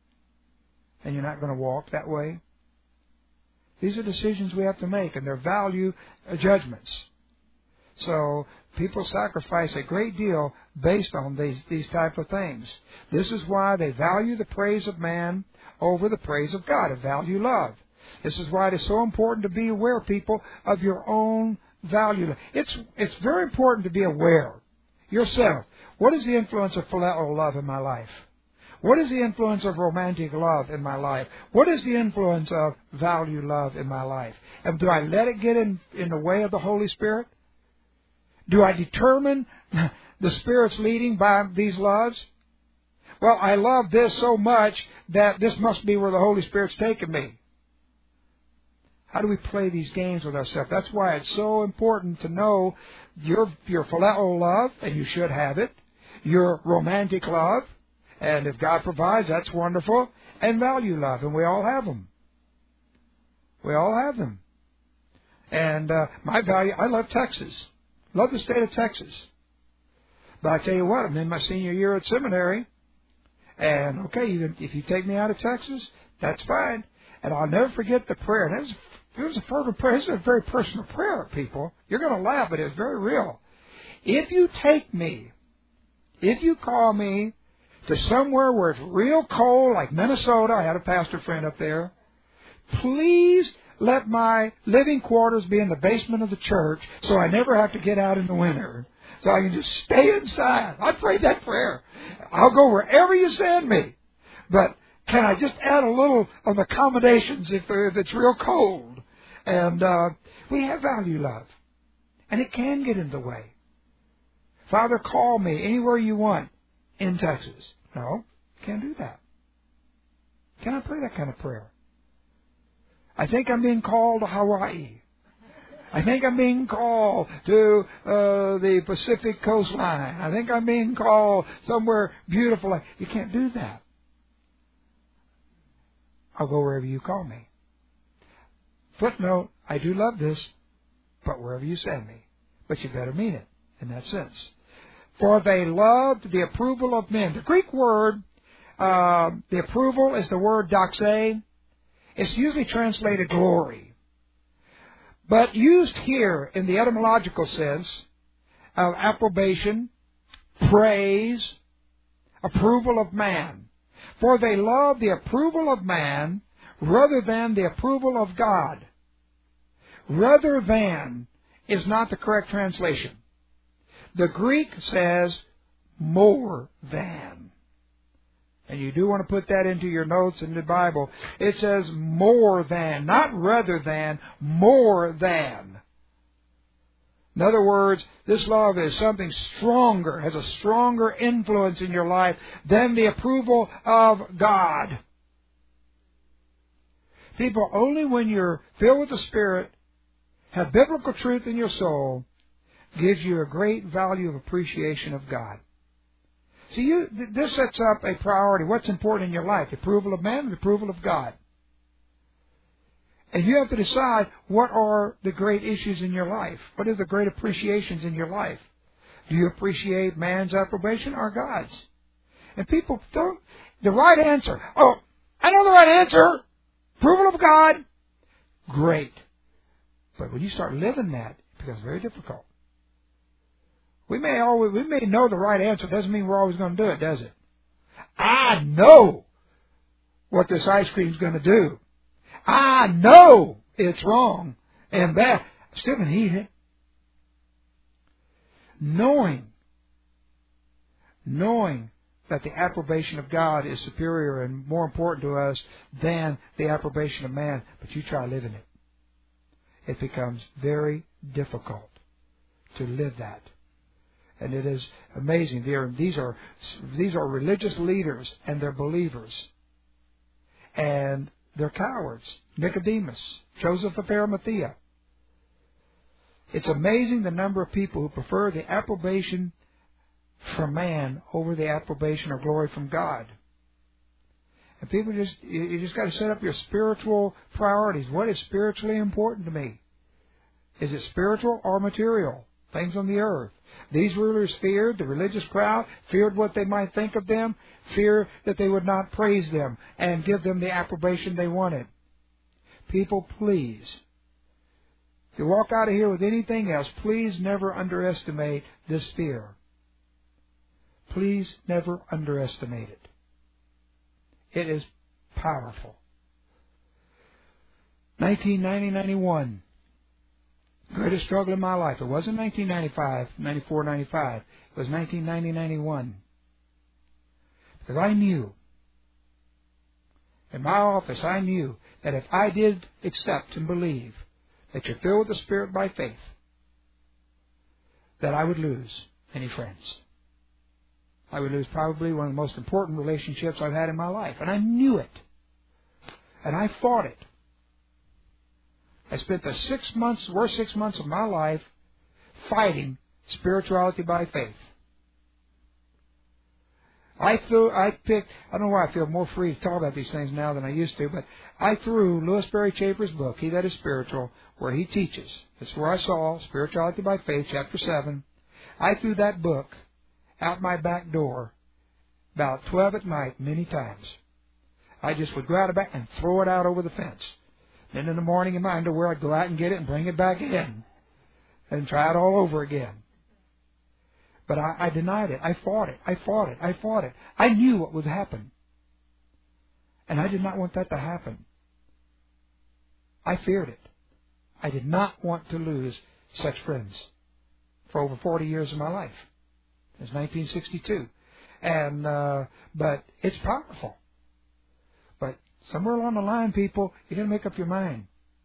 and you're not going to walk that way? These are decisions we have to make, and they're value judgments. So people sacrifice a great deal based on these, these type of things. This is why they value the praise of man over the praise of God, and value love. This is why it is so important to be aware, people, of your own value. It's, it's very important to be aware yourself. What is the influence of phileo love in my life? What is the influence of romantic love in my life? What is the influence of value love in my life? And do I let it get in, in the way of the Holy Spirit? Do I determine the Spirit's leading by these loves? Well, I love this so much that this must be where the Holy Spirit's taking me. How do we play these games with ourselves? That's why it's so important to know your, your phileo love, and you should have it, your romantic love, and if God provides, that's wonderful, and value love, and we all have them. We all have them. And uh, my value, I love Texas. Love the state of Texas. But I tell you what, I'm in my senior year at seminary. And, okay, you, if you take me out of Texas, that's fine. And I'll never forget the prayer. And it was, it was a fervent prayer. This is a very personal prayer, people. You're going to laugh, but it's very real. If you take me, if you call me to somewhere where it's real cold, like Minnesota, I had a pastor friend up there, please let my living quarters be in the basement of the church so I never have to get out in the winter. So I can just stay inside. I prayed that prayer. I'll go wherever you send me. But can I just add a little of accommodations if, if it's real cold? And uh, we have value love. And it can get in the way. Father, call me anywhere you want in Texas. No, can't do that. Can I pray that kind of prayer? I think I'm being called to Hawaii. I think I'm being called to uh, the Pacific coastline. I think I'm being called somewhere beautiful. You can't do that. I'll go wherever you call me. Footnote, I do love this, but wherever you send me. But you better mean it in that sense. For they loved the approval of men. The Greek word, uh, the approval is the word doxa. It's usually translated glory. But used here in the etymological sense of approbation, praise, approval of man. For they love the approval of man rather than the approval of God. Rather than is not the correct translation. The Greek says more than. And you do want to put that into your notes in the Bible. It says more than, not rather than, more than. In other words, this love is something stronger, has a stronger influence in your life than the approval of God. People, only when you're filled with the Spirit, have biblical truth in your soul, gives you a great value of appreciation of God. So you, this sets up a priority. What's important in your life? The approval of man and the approval of God. And you have to decide, what are the great issues in your life? What are the great appreciations in your life? Do you appreciate man's approbation or God's? And people don't. The right answer. Oh, I know the right answer. Approval of God. Great. But when you start living that, it becomes very difficult. We may always, we may know the right answer. Doesn't mean we're always going to do it, does it? I know what this ice cream is going to do. I know it's wrong and bad. I'm still going to eat it. Knowing, knowing that the approbation of God is superior and more important to us than the approbation of man, but you try living it. It becomes very difficult to live that. And it is amazing. They're, these are these are religious leaders, and they're believers. And they're cowards. Nicodemus, Joseph of Arimathea. It's amazing the number of people who prefer the approbation from man over the approbation or glory from God. And people just, you just got to set up your spiritual priorities. What is spiritually important to me? Is it spiritual or material? Things on the earth. These rulers feared, the religious crowd feared what they might think of them, feared that they would not praise them and give them the approbation they wanted. People, please, if you walk out of here with anything else, please never underestimate this fear. Please never underestimate it. It is powerful. nineteen ninety, ninety-one. Greatest struggle in my life. It wasn't nineteen ninety-five, ninety-four, ninety-five. It was nineteen ninety, ninety-one. Because I knew, in my office, I knew that if I did accept and believe that you're filled with the Spirit by faith, that I would lose many friends. I would lose probably one of the most important relationships I've had in my life. And I knew it. And I fought it. I spent the six months, worst six months of my life fighting spirituality by faith. I threw, I picked, I don't know why I feel more free to talk about these things now than I used to, but I threw Louis Berry Chafer's book, He That Is Spiritual, where he teaches. That's where I saw Spirituality by Faith, chapter seven. I threw that book out my back door about twelve at night many times. I just would grab it back and throw it out over the fence. Then in the morning in my underwear, I'd go out and get it and bring it back in and try it all over again. But I, I denied it. I fought it. I fought it. I fought it. I knew what would happen. And I did not want that to happen. I feared it. I did not want to lose such friends for over forty years of my life. It was nineteen sixty-two. And, uh, but it's powerful. But somewhere along the line, people, you got to make up your mind.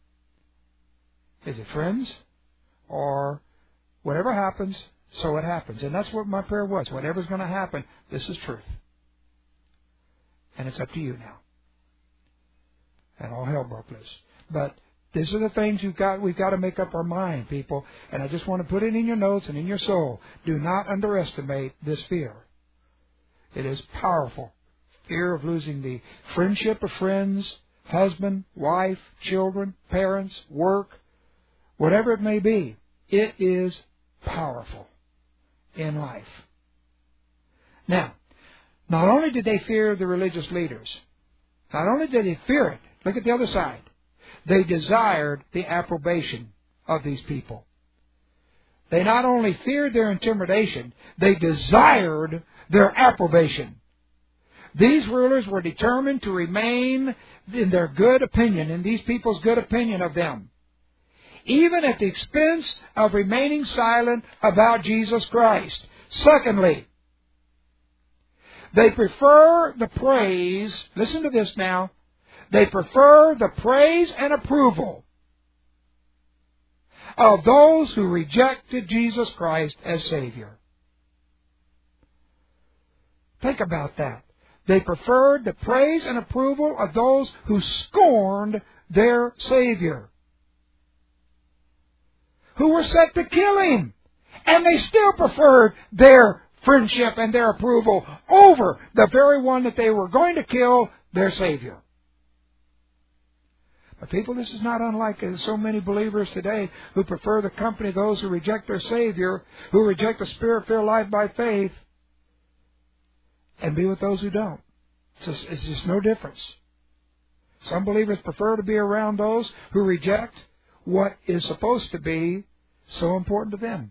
Is it friends? Or whatever happens, so it happens. And that's what my prayer was. Whatever's going to happen, this is truth. And it's up to you now. And all hell broke loose. But these are the things you've got, we've got to make up our mind, people. And I just want to put it in your notes and in your soul. Do not underestimate this fear. It is powerful. Fear of losing the friendship of friends, husband, wife, children, parents, work, whatever it may be. It is powerful in life. Now, not only did they fear the religious leaders, not only did they fear it, look at the other side. They desired the approbation of these people. They not only feared their intimidation, they desired their approbation. These rulers were determined to remain in their good opinion, in these people's good opinion of them, even at the expense of remaining silent about Jesus Christ. Secondly, they prefer the praise, listen to this now, they prefer the praise and approval of those who rejected Jesus Christ as Savior. Think about that. They preferred the praise and approval of those who scorned their Savior, who were set to kill Him. And they still preferred their friendship and their approval over the very one that they were going to kill, their Savior. But people, this is not unlike so many believers today who prefer the company of those who reject their Savior, who reject the Spirit-filled life by faith, and be with those who don't. It's just, it's just no difference. Some believers prefer to be around those who reject what is supposed to be so important to them.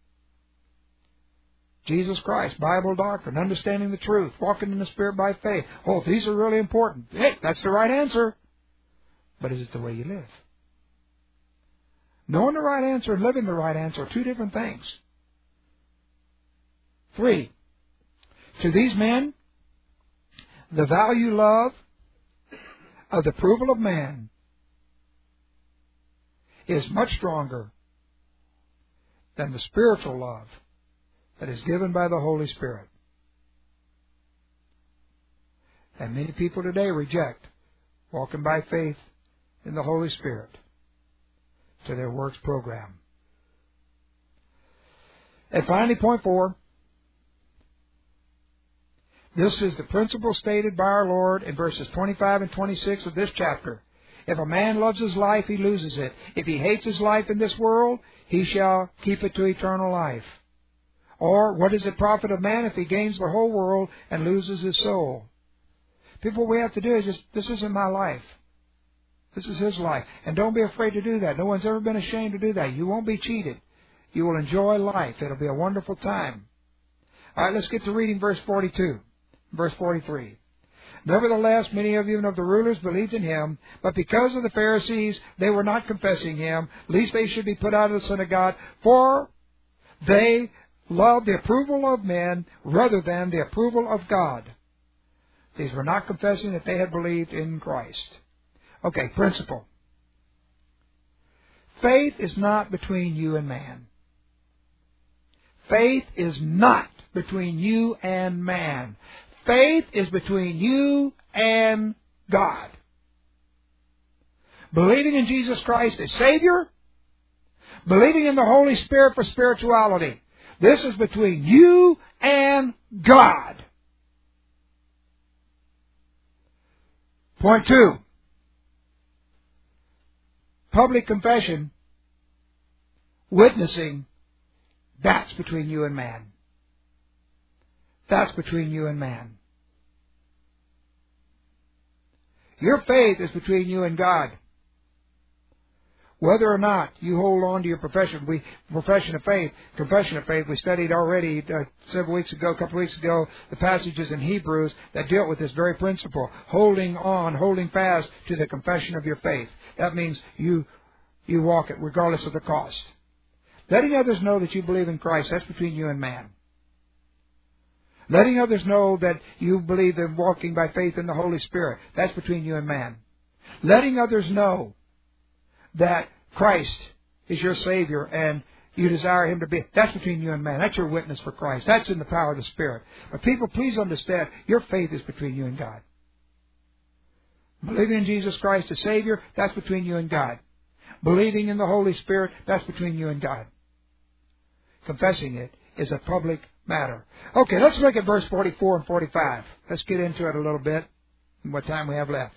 Jesus Christ, Bible doctrine, understanding the truth, walking in the Spirit by faith. Oh, these are really important. Hey, that's the right answer. But is it the way you live? Knowing the right answer and living the right answer are two different things. Three, to these men, the value love of the approval of man is much stronger than the spiritual love that is given by the Holy Spirit. And many people today reject walking by faith in the Holy Spirit to their works program. And finally, point four. This is the principle stated by our Lord in verses twenty-five and twenty-six of this chapter. If a man loves his life, he loses it. If he hates his life in this world, he shall keep it to eternal life. Or, what is the profit of man if he gains the whole world and loses his soul? People, what we have to do is just, this isn't my life. This is his life. And don't be afraid to do that. No one's ever been ashamed to do that. You won't be cheated. You will enjoy life. It'll be a wonderful time. All right, let's get to reading verse forty-two. Verse forty-three. Nevertheless, many of even of the rulers believed in him, but because of the Pharisees, they were not confessing him, lest they should be put out of the synagogue, for they loved the approval of men rather than the approval of God. These were not confessing that they had believed in Christ. Okay, principle. Faith is not between you and man. Faith is not between you and man. Faith is between you and God. Believing in Jesus Christ as Savior, believing in the Holy Spirit for spirituality. This is between you and God. Point two. Public confession, witnessing, that's between you and man. That's between you and man. Your faith is between you and God. Whether or not you hold on to your profession, we profession of faith, confession of faith, we studied already uh, several weeks ago, a couple of weeks ago, the passages in Hebrews that deal with this very principle, holding on, holding fast to the confession of your faith. That means you you walk it regardless of the cost. Letting others know that you believe in Christ, that's between you and man. Letting others know that you believe in walking by faith in the Holy Spirit, that's between you and man. Letting others know that Christ is your Savior and you desire Him to be, that's between you and man. That's your witness for Christ. That's in the power of the Spirit. But people, please understand, your faith is between you and God. Believing in Jesus Christ as Savior, that's between you and God. Believing in the Holy Spirit, that's between you and God. Confessing it is a public matter. Okay, let's look at verse forty-four and forty-five. Let's get into it a little bit and what time we have left.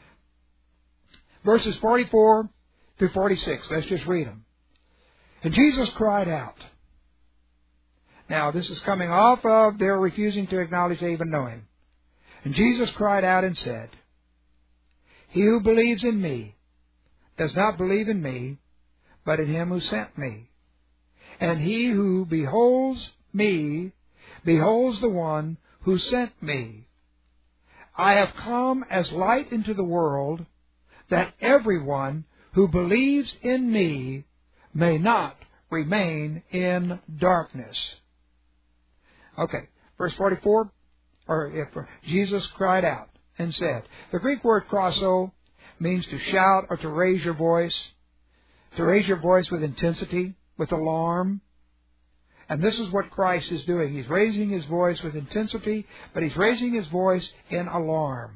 Verses forty-four through forty-six. Let's just read them. And Jesus cried out. Now, this is coming off of their refusing to acknowledge they even know Him. And Jesus cried out and said, He who believes in me does not believe in me, but in Him who sent me. And he who beholds me beholds the one who sent me. I have come as light into the world, that everyone who believes in me may not remain in darkness. Okay, verse forty-four, or if Jesus cried out and said. The Greek word krasso means to shout or to raise your voice, to raise your voice with intensity, with alarm. And this is what Christ is doing. He's raising His voice with intensity, but He's raising His voice in alarm.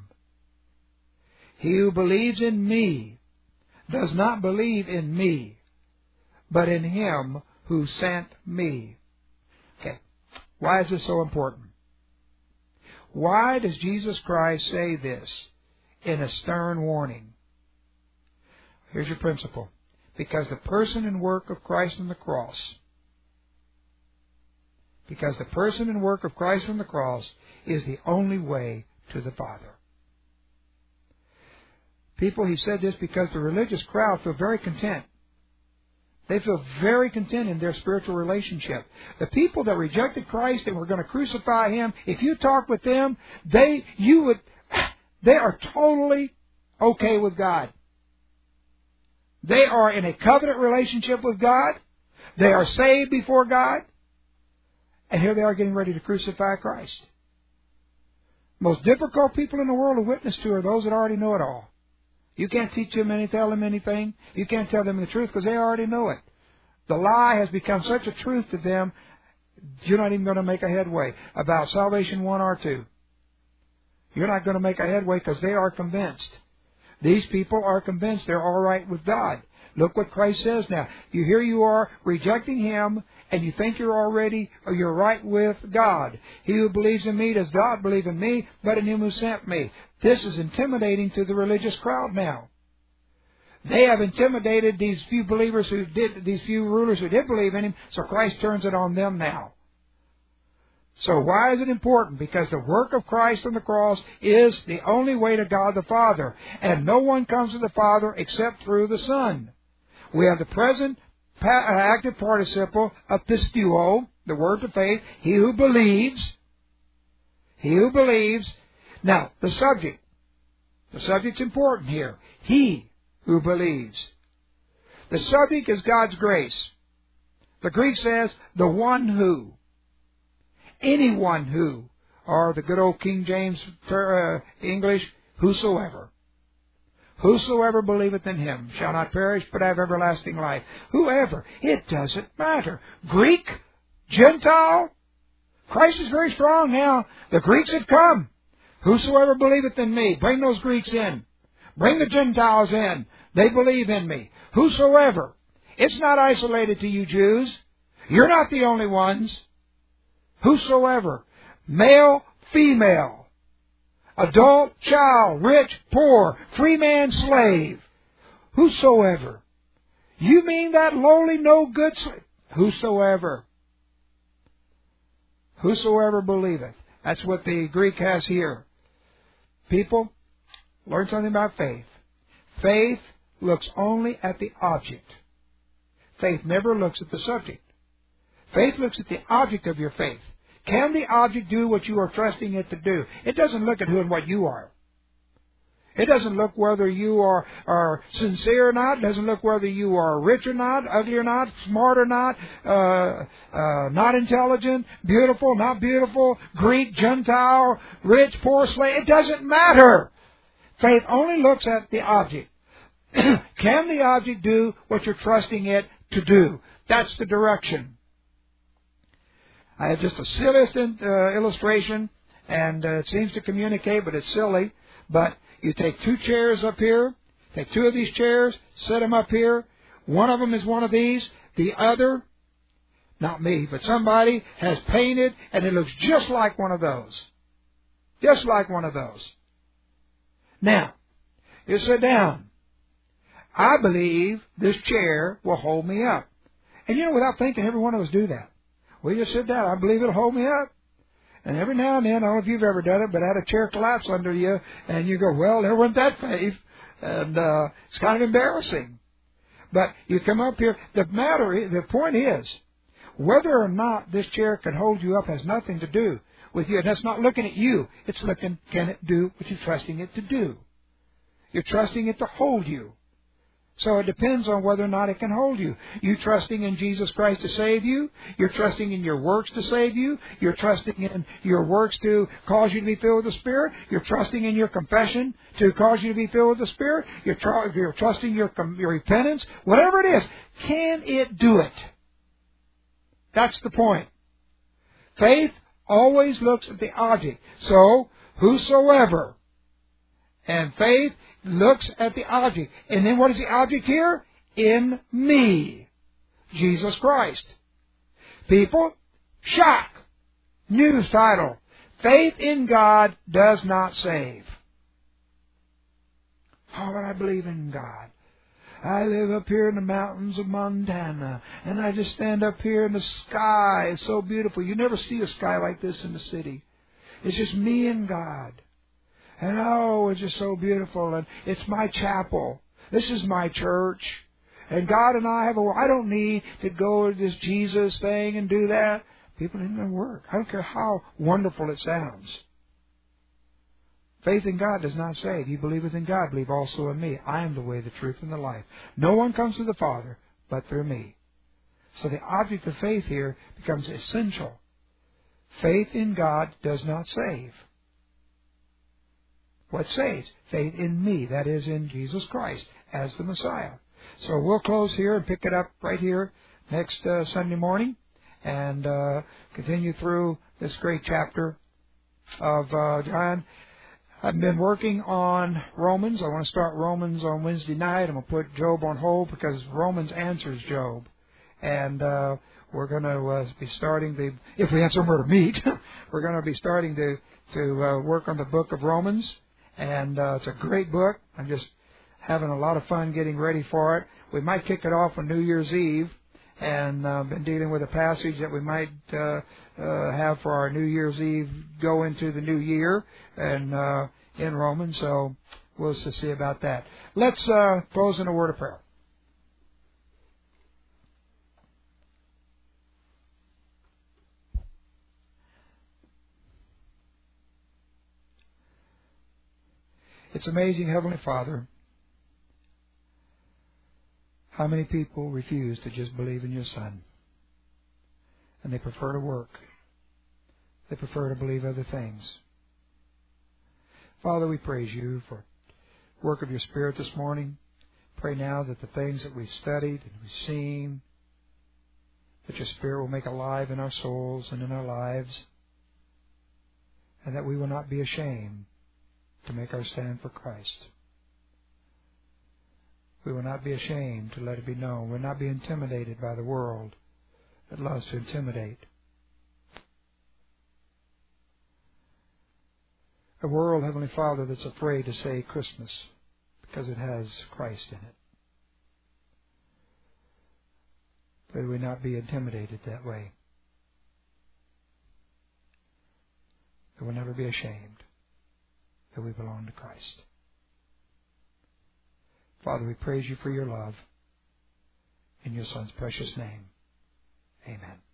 He who believes in me does not believe in me, but in Him who sent me. Okay, why is this so important? Why does Jesus Christ say this in a stern warning? Here's your principle. Because the person and work of Christ on the cross, because the person and work of Christ on the cross is the only way to the Father. People, he said this because the religious crowd feel very content. They feel very content in their spiritual relationship. The people that rejected Christ and were going to crucify Him, if you talk with them, they, you would, they are totally okay with God. They are in a covenant relationship with God. They are saved before God. And here they are getting ready to crucify Christ. Most difficult people in the world to witness to are those that already know it all. You can't teach them anything, tell them anything. You can't tell them the truth because they already know it. The lie has become such a truth to them, you're not even going to make a headway about salvation one or two. You're not going to make a headway because they are convinced. These people are convinced they're all right with God. Look what Christ says now. You here you are rejecting Him, and you think you're already or you're right with God. He who believes in me does not believe in me, but in Him who sent me. This is intimidating to the religious crowd now. They have intimidated these few believers who did, these few rulers who did believe in Him, so Christ turns it on them now. So why is it important? Because the work of Christ on the cross is the only way to God the Father. And no one comes to the Father except through the Son. We have the present active participle of pistuo, the word to faith, he who believes. He who believes. Now, the subject. The subject's important here. He who believes. The subject is God's grace. The Greek says, the one who. Anyone who, or the good old King James uh, English, whosoever. Whosoever believeth in Him shall not perish, but have everlasting life. Whoever. It doesn't matter. Greek, Gentile. Christ is very strong now. The Greeks have come. Whosoever believeth in me. Bring those Greeks in. Bring the Gentiles in. They believe in me. Whosoever. It's not isolated to you Jews. You're not the only ones. Whosoever, male, female, adult, child, rich, poor, free man, slave, whosoever. You mean that lowly, no good slave? Whosoever. Whosoever believeth. That's what the Greek has here. People, learn something about faith. Faith looks only at the object. Faith never looks at the subject. Faith looks at the object of your faith. Can the object do what you are trusting it to do? It doesn't look at who and what you are. It doesn't look whether you are, are sincere or not. It doesn't look whether you are rich or not, ugly or not, smart or not, uh, uh, not intelligent, beautiful, not beautiful, Greek, Gentile, rich, poor, slave. It doesn't matter. Faith only looks at the object. Can the object do what you're trusting it to do? That's the direction. I have just a silly uh, illustration, and uh, it seems to communicate, but it's silly. But you take two chairs up here, take two of these chairs, set them up here. One of them is one of these. The other, not me, but somebody has painted, and it looks just like one of those. Just like one of those. Now, you sit down. I believe this chair will hold me up. And you know, without thinking, every one of us do that. We just sit down. I believe it'll hold me up. And every now and then, I don't know if you've ever done it, but had a chair collapse under you, and you go, well, there went that faith. And uh, it's kind of embarrassing. But you come up here. The matter, the point is, whether or not this chair can hold you up has nothing to do with you. And that's not looking at you. It's looking, can it do what you're trusting it to do? You're trusting it to hold you. So it depends on whether or not it can hold you. You trusting in Jesus Christ to save you. You're trusting in your works to save you. You're trusting in your works to cause you to be filled with the Spirit. You're trusting in your confession to cause you to be filled with the Spirit. You're, tr- you're trusting your, your repentance. Whatever it is, can it do it? That's the point. Faith always looks at the object. So, whosoever. And faith looks at the object. And then what is the object here? In me. Jesus Christ. People, shock. News title. Faith in God does not save. Oh, but I believe in God. I live up here in the mountains of Montana, and I just stand up here in the sky. It's so beautiful. You never see a sky like this in the city. It's just me and God. And oh, it's just so beautiful. And it's my chapel. This is my church. And God and I have a... I don't need to go to this Jesus thing and do that. People need to work. I don't care how wonderful it sounds. Faith in God does not save. You believeth in God, believe also in me. I am the way, the truth, and the life. No one comes to the Father but through me. So the object of faith here becomes essential. Faith in God does not save. What saves? Faith in me, that is in Jesus Christ as the Messiah. So we'll close here and pick it up right here next uh, Sunday morning and uh, continue through this great chapter of uh, John. I've been working on Romans. I want to start Romans on Wednesday night. I'm going to put Job on hold because Romans answers Job. And uh, we're going to uh, be starting the, if we have somewhere to meet, we're going to be starting to, to uh, work on the book of Romans. And uh, it's a great book. I'm just having a lot of fun getting ready for it. We might kick it off on New Year's Eve. And I've uh, been dealing with a passage that we might uh, uh, have for our New Year's Eve go into the new year and uh, in Romans. So we'll just see about that. Let's uh, close in a word of prayer. It's amazing, Heavenly Father, how many people refuse to just believe in your Son. And they prefer to work. They prefer to believe other things. Father, we praise you for the work of your Spirit this morning. Pray now that the things that we've studied and we've seen, that your Spirit will make alive in our souls and in our lives, and that we will not be ashamed to make our stand for Christ. We will not be ashamed to let it be known. We'll not be intimidated by the world that loves to intimidate. A world, Heavenly Father, that's afraid to say Christmas because it has Christ in it. May we not be intimidated that way. That we'll never be ashamed that we belong to Christ. Father, we praise you for your love. In your Son's precious name, amen.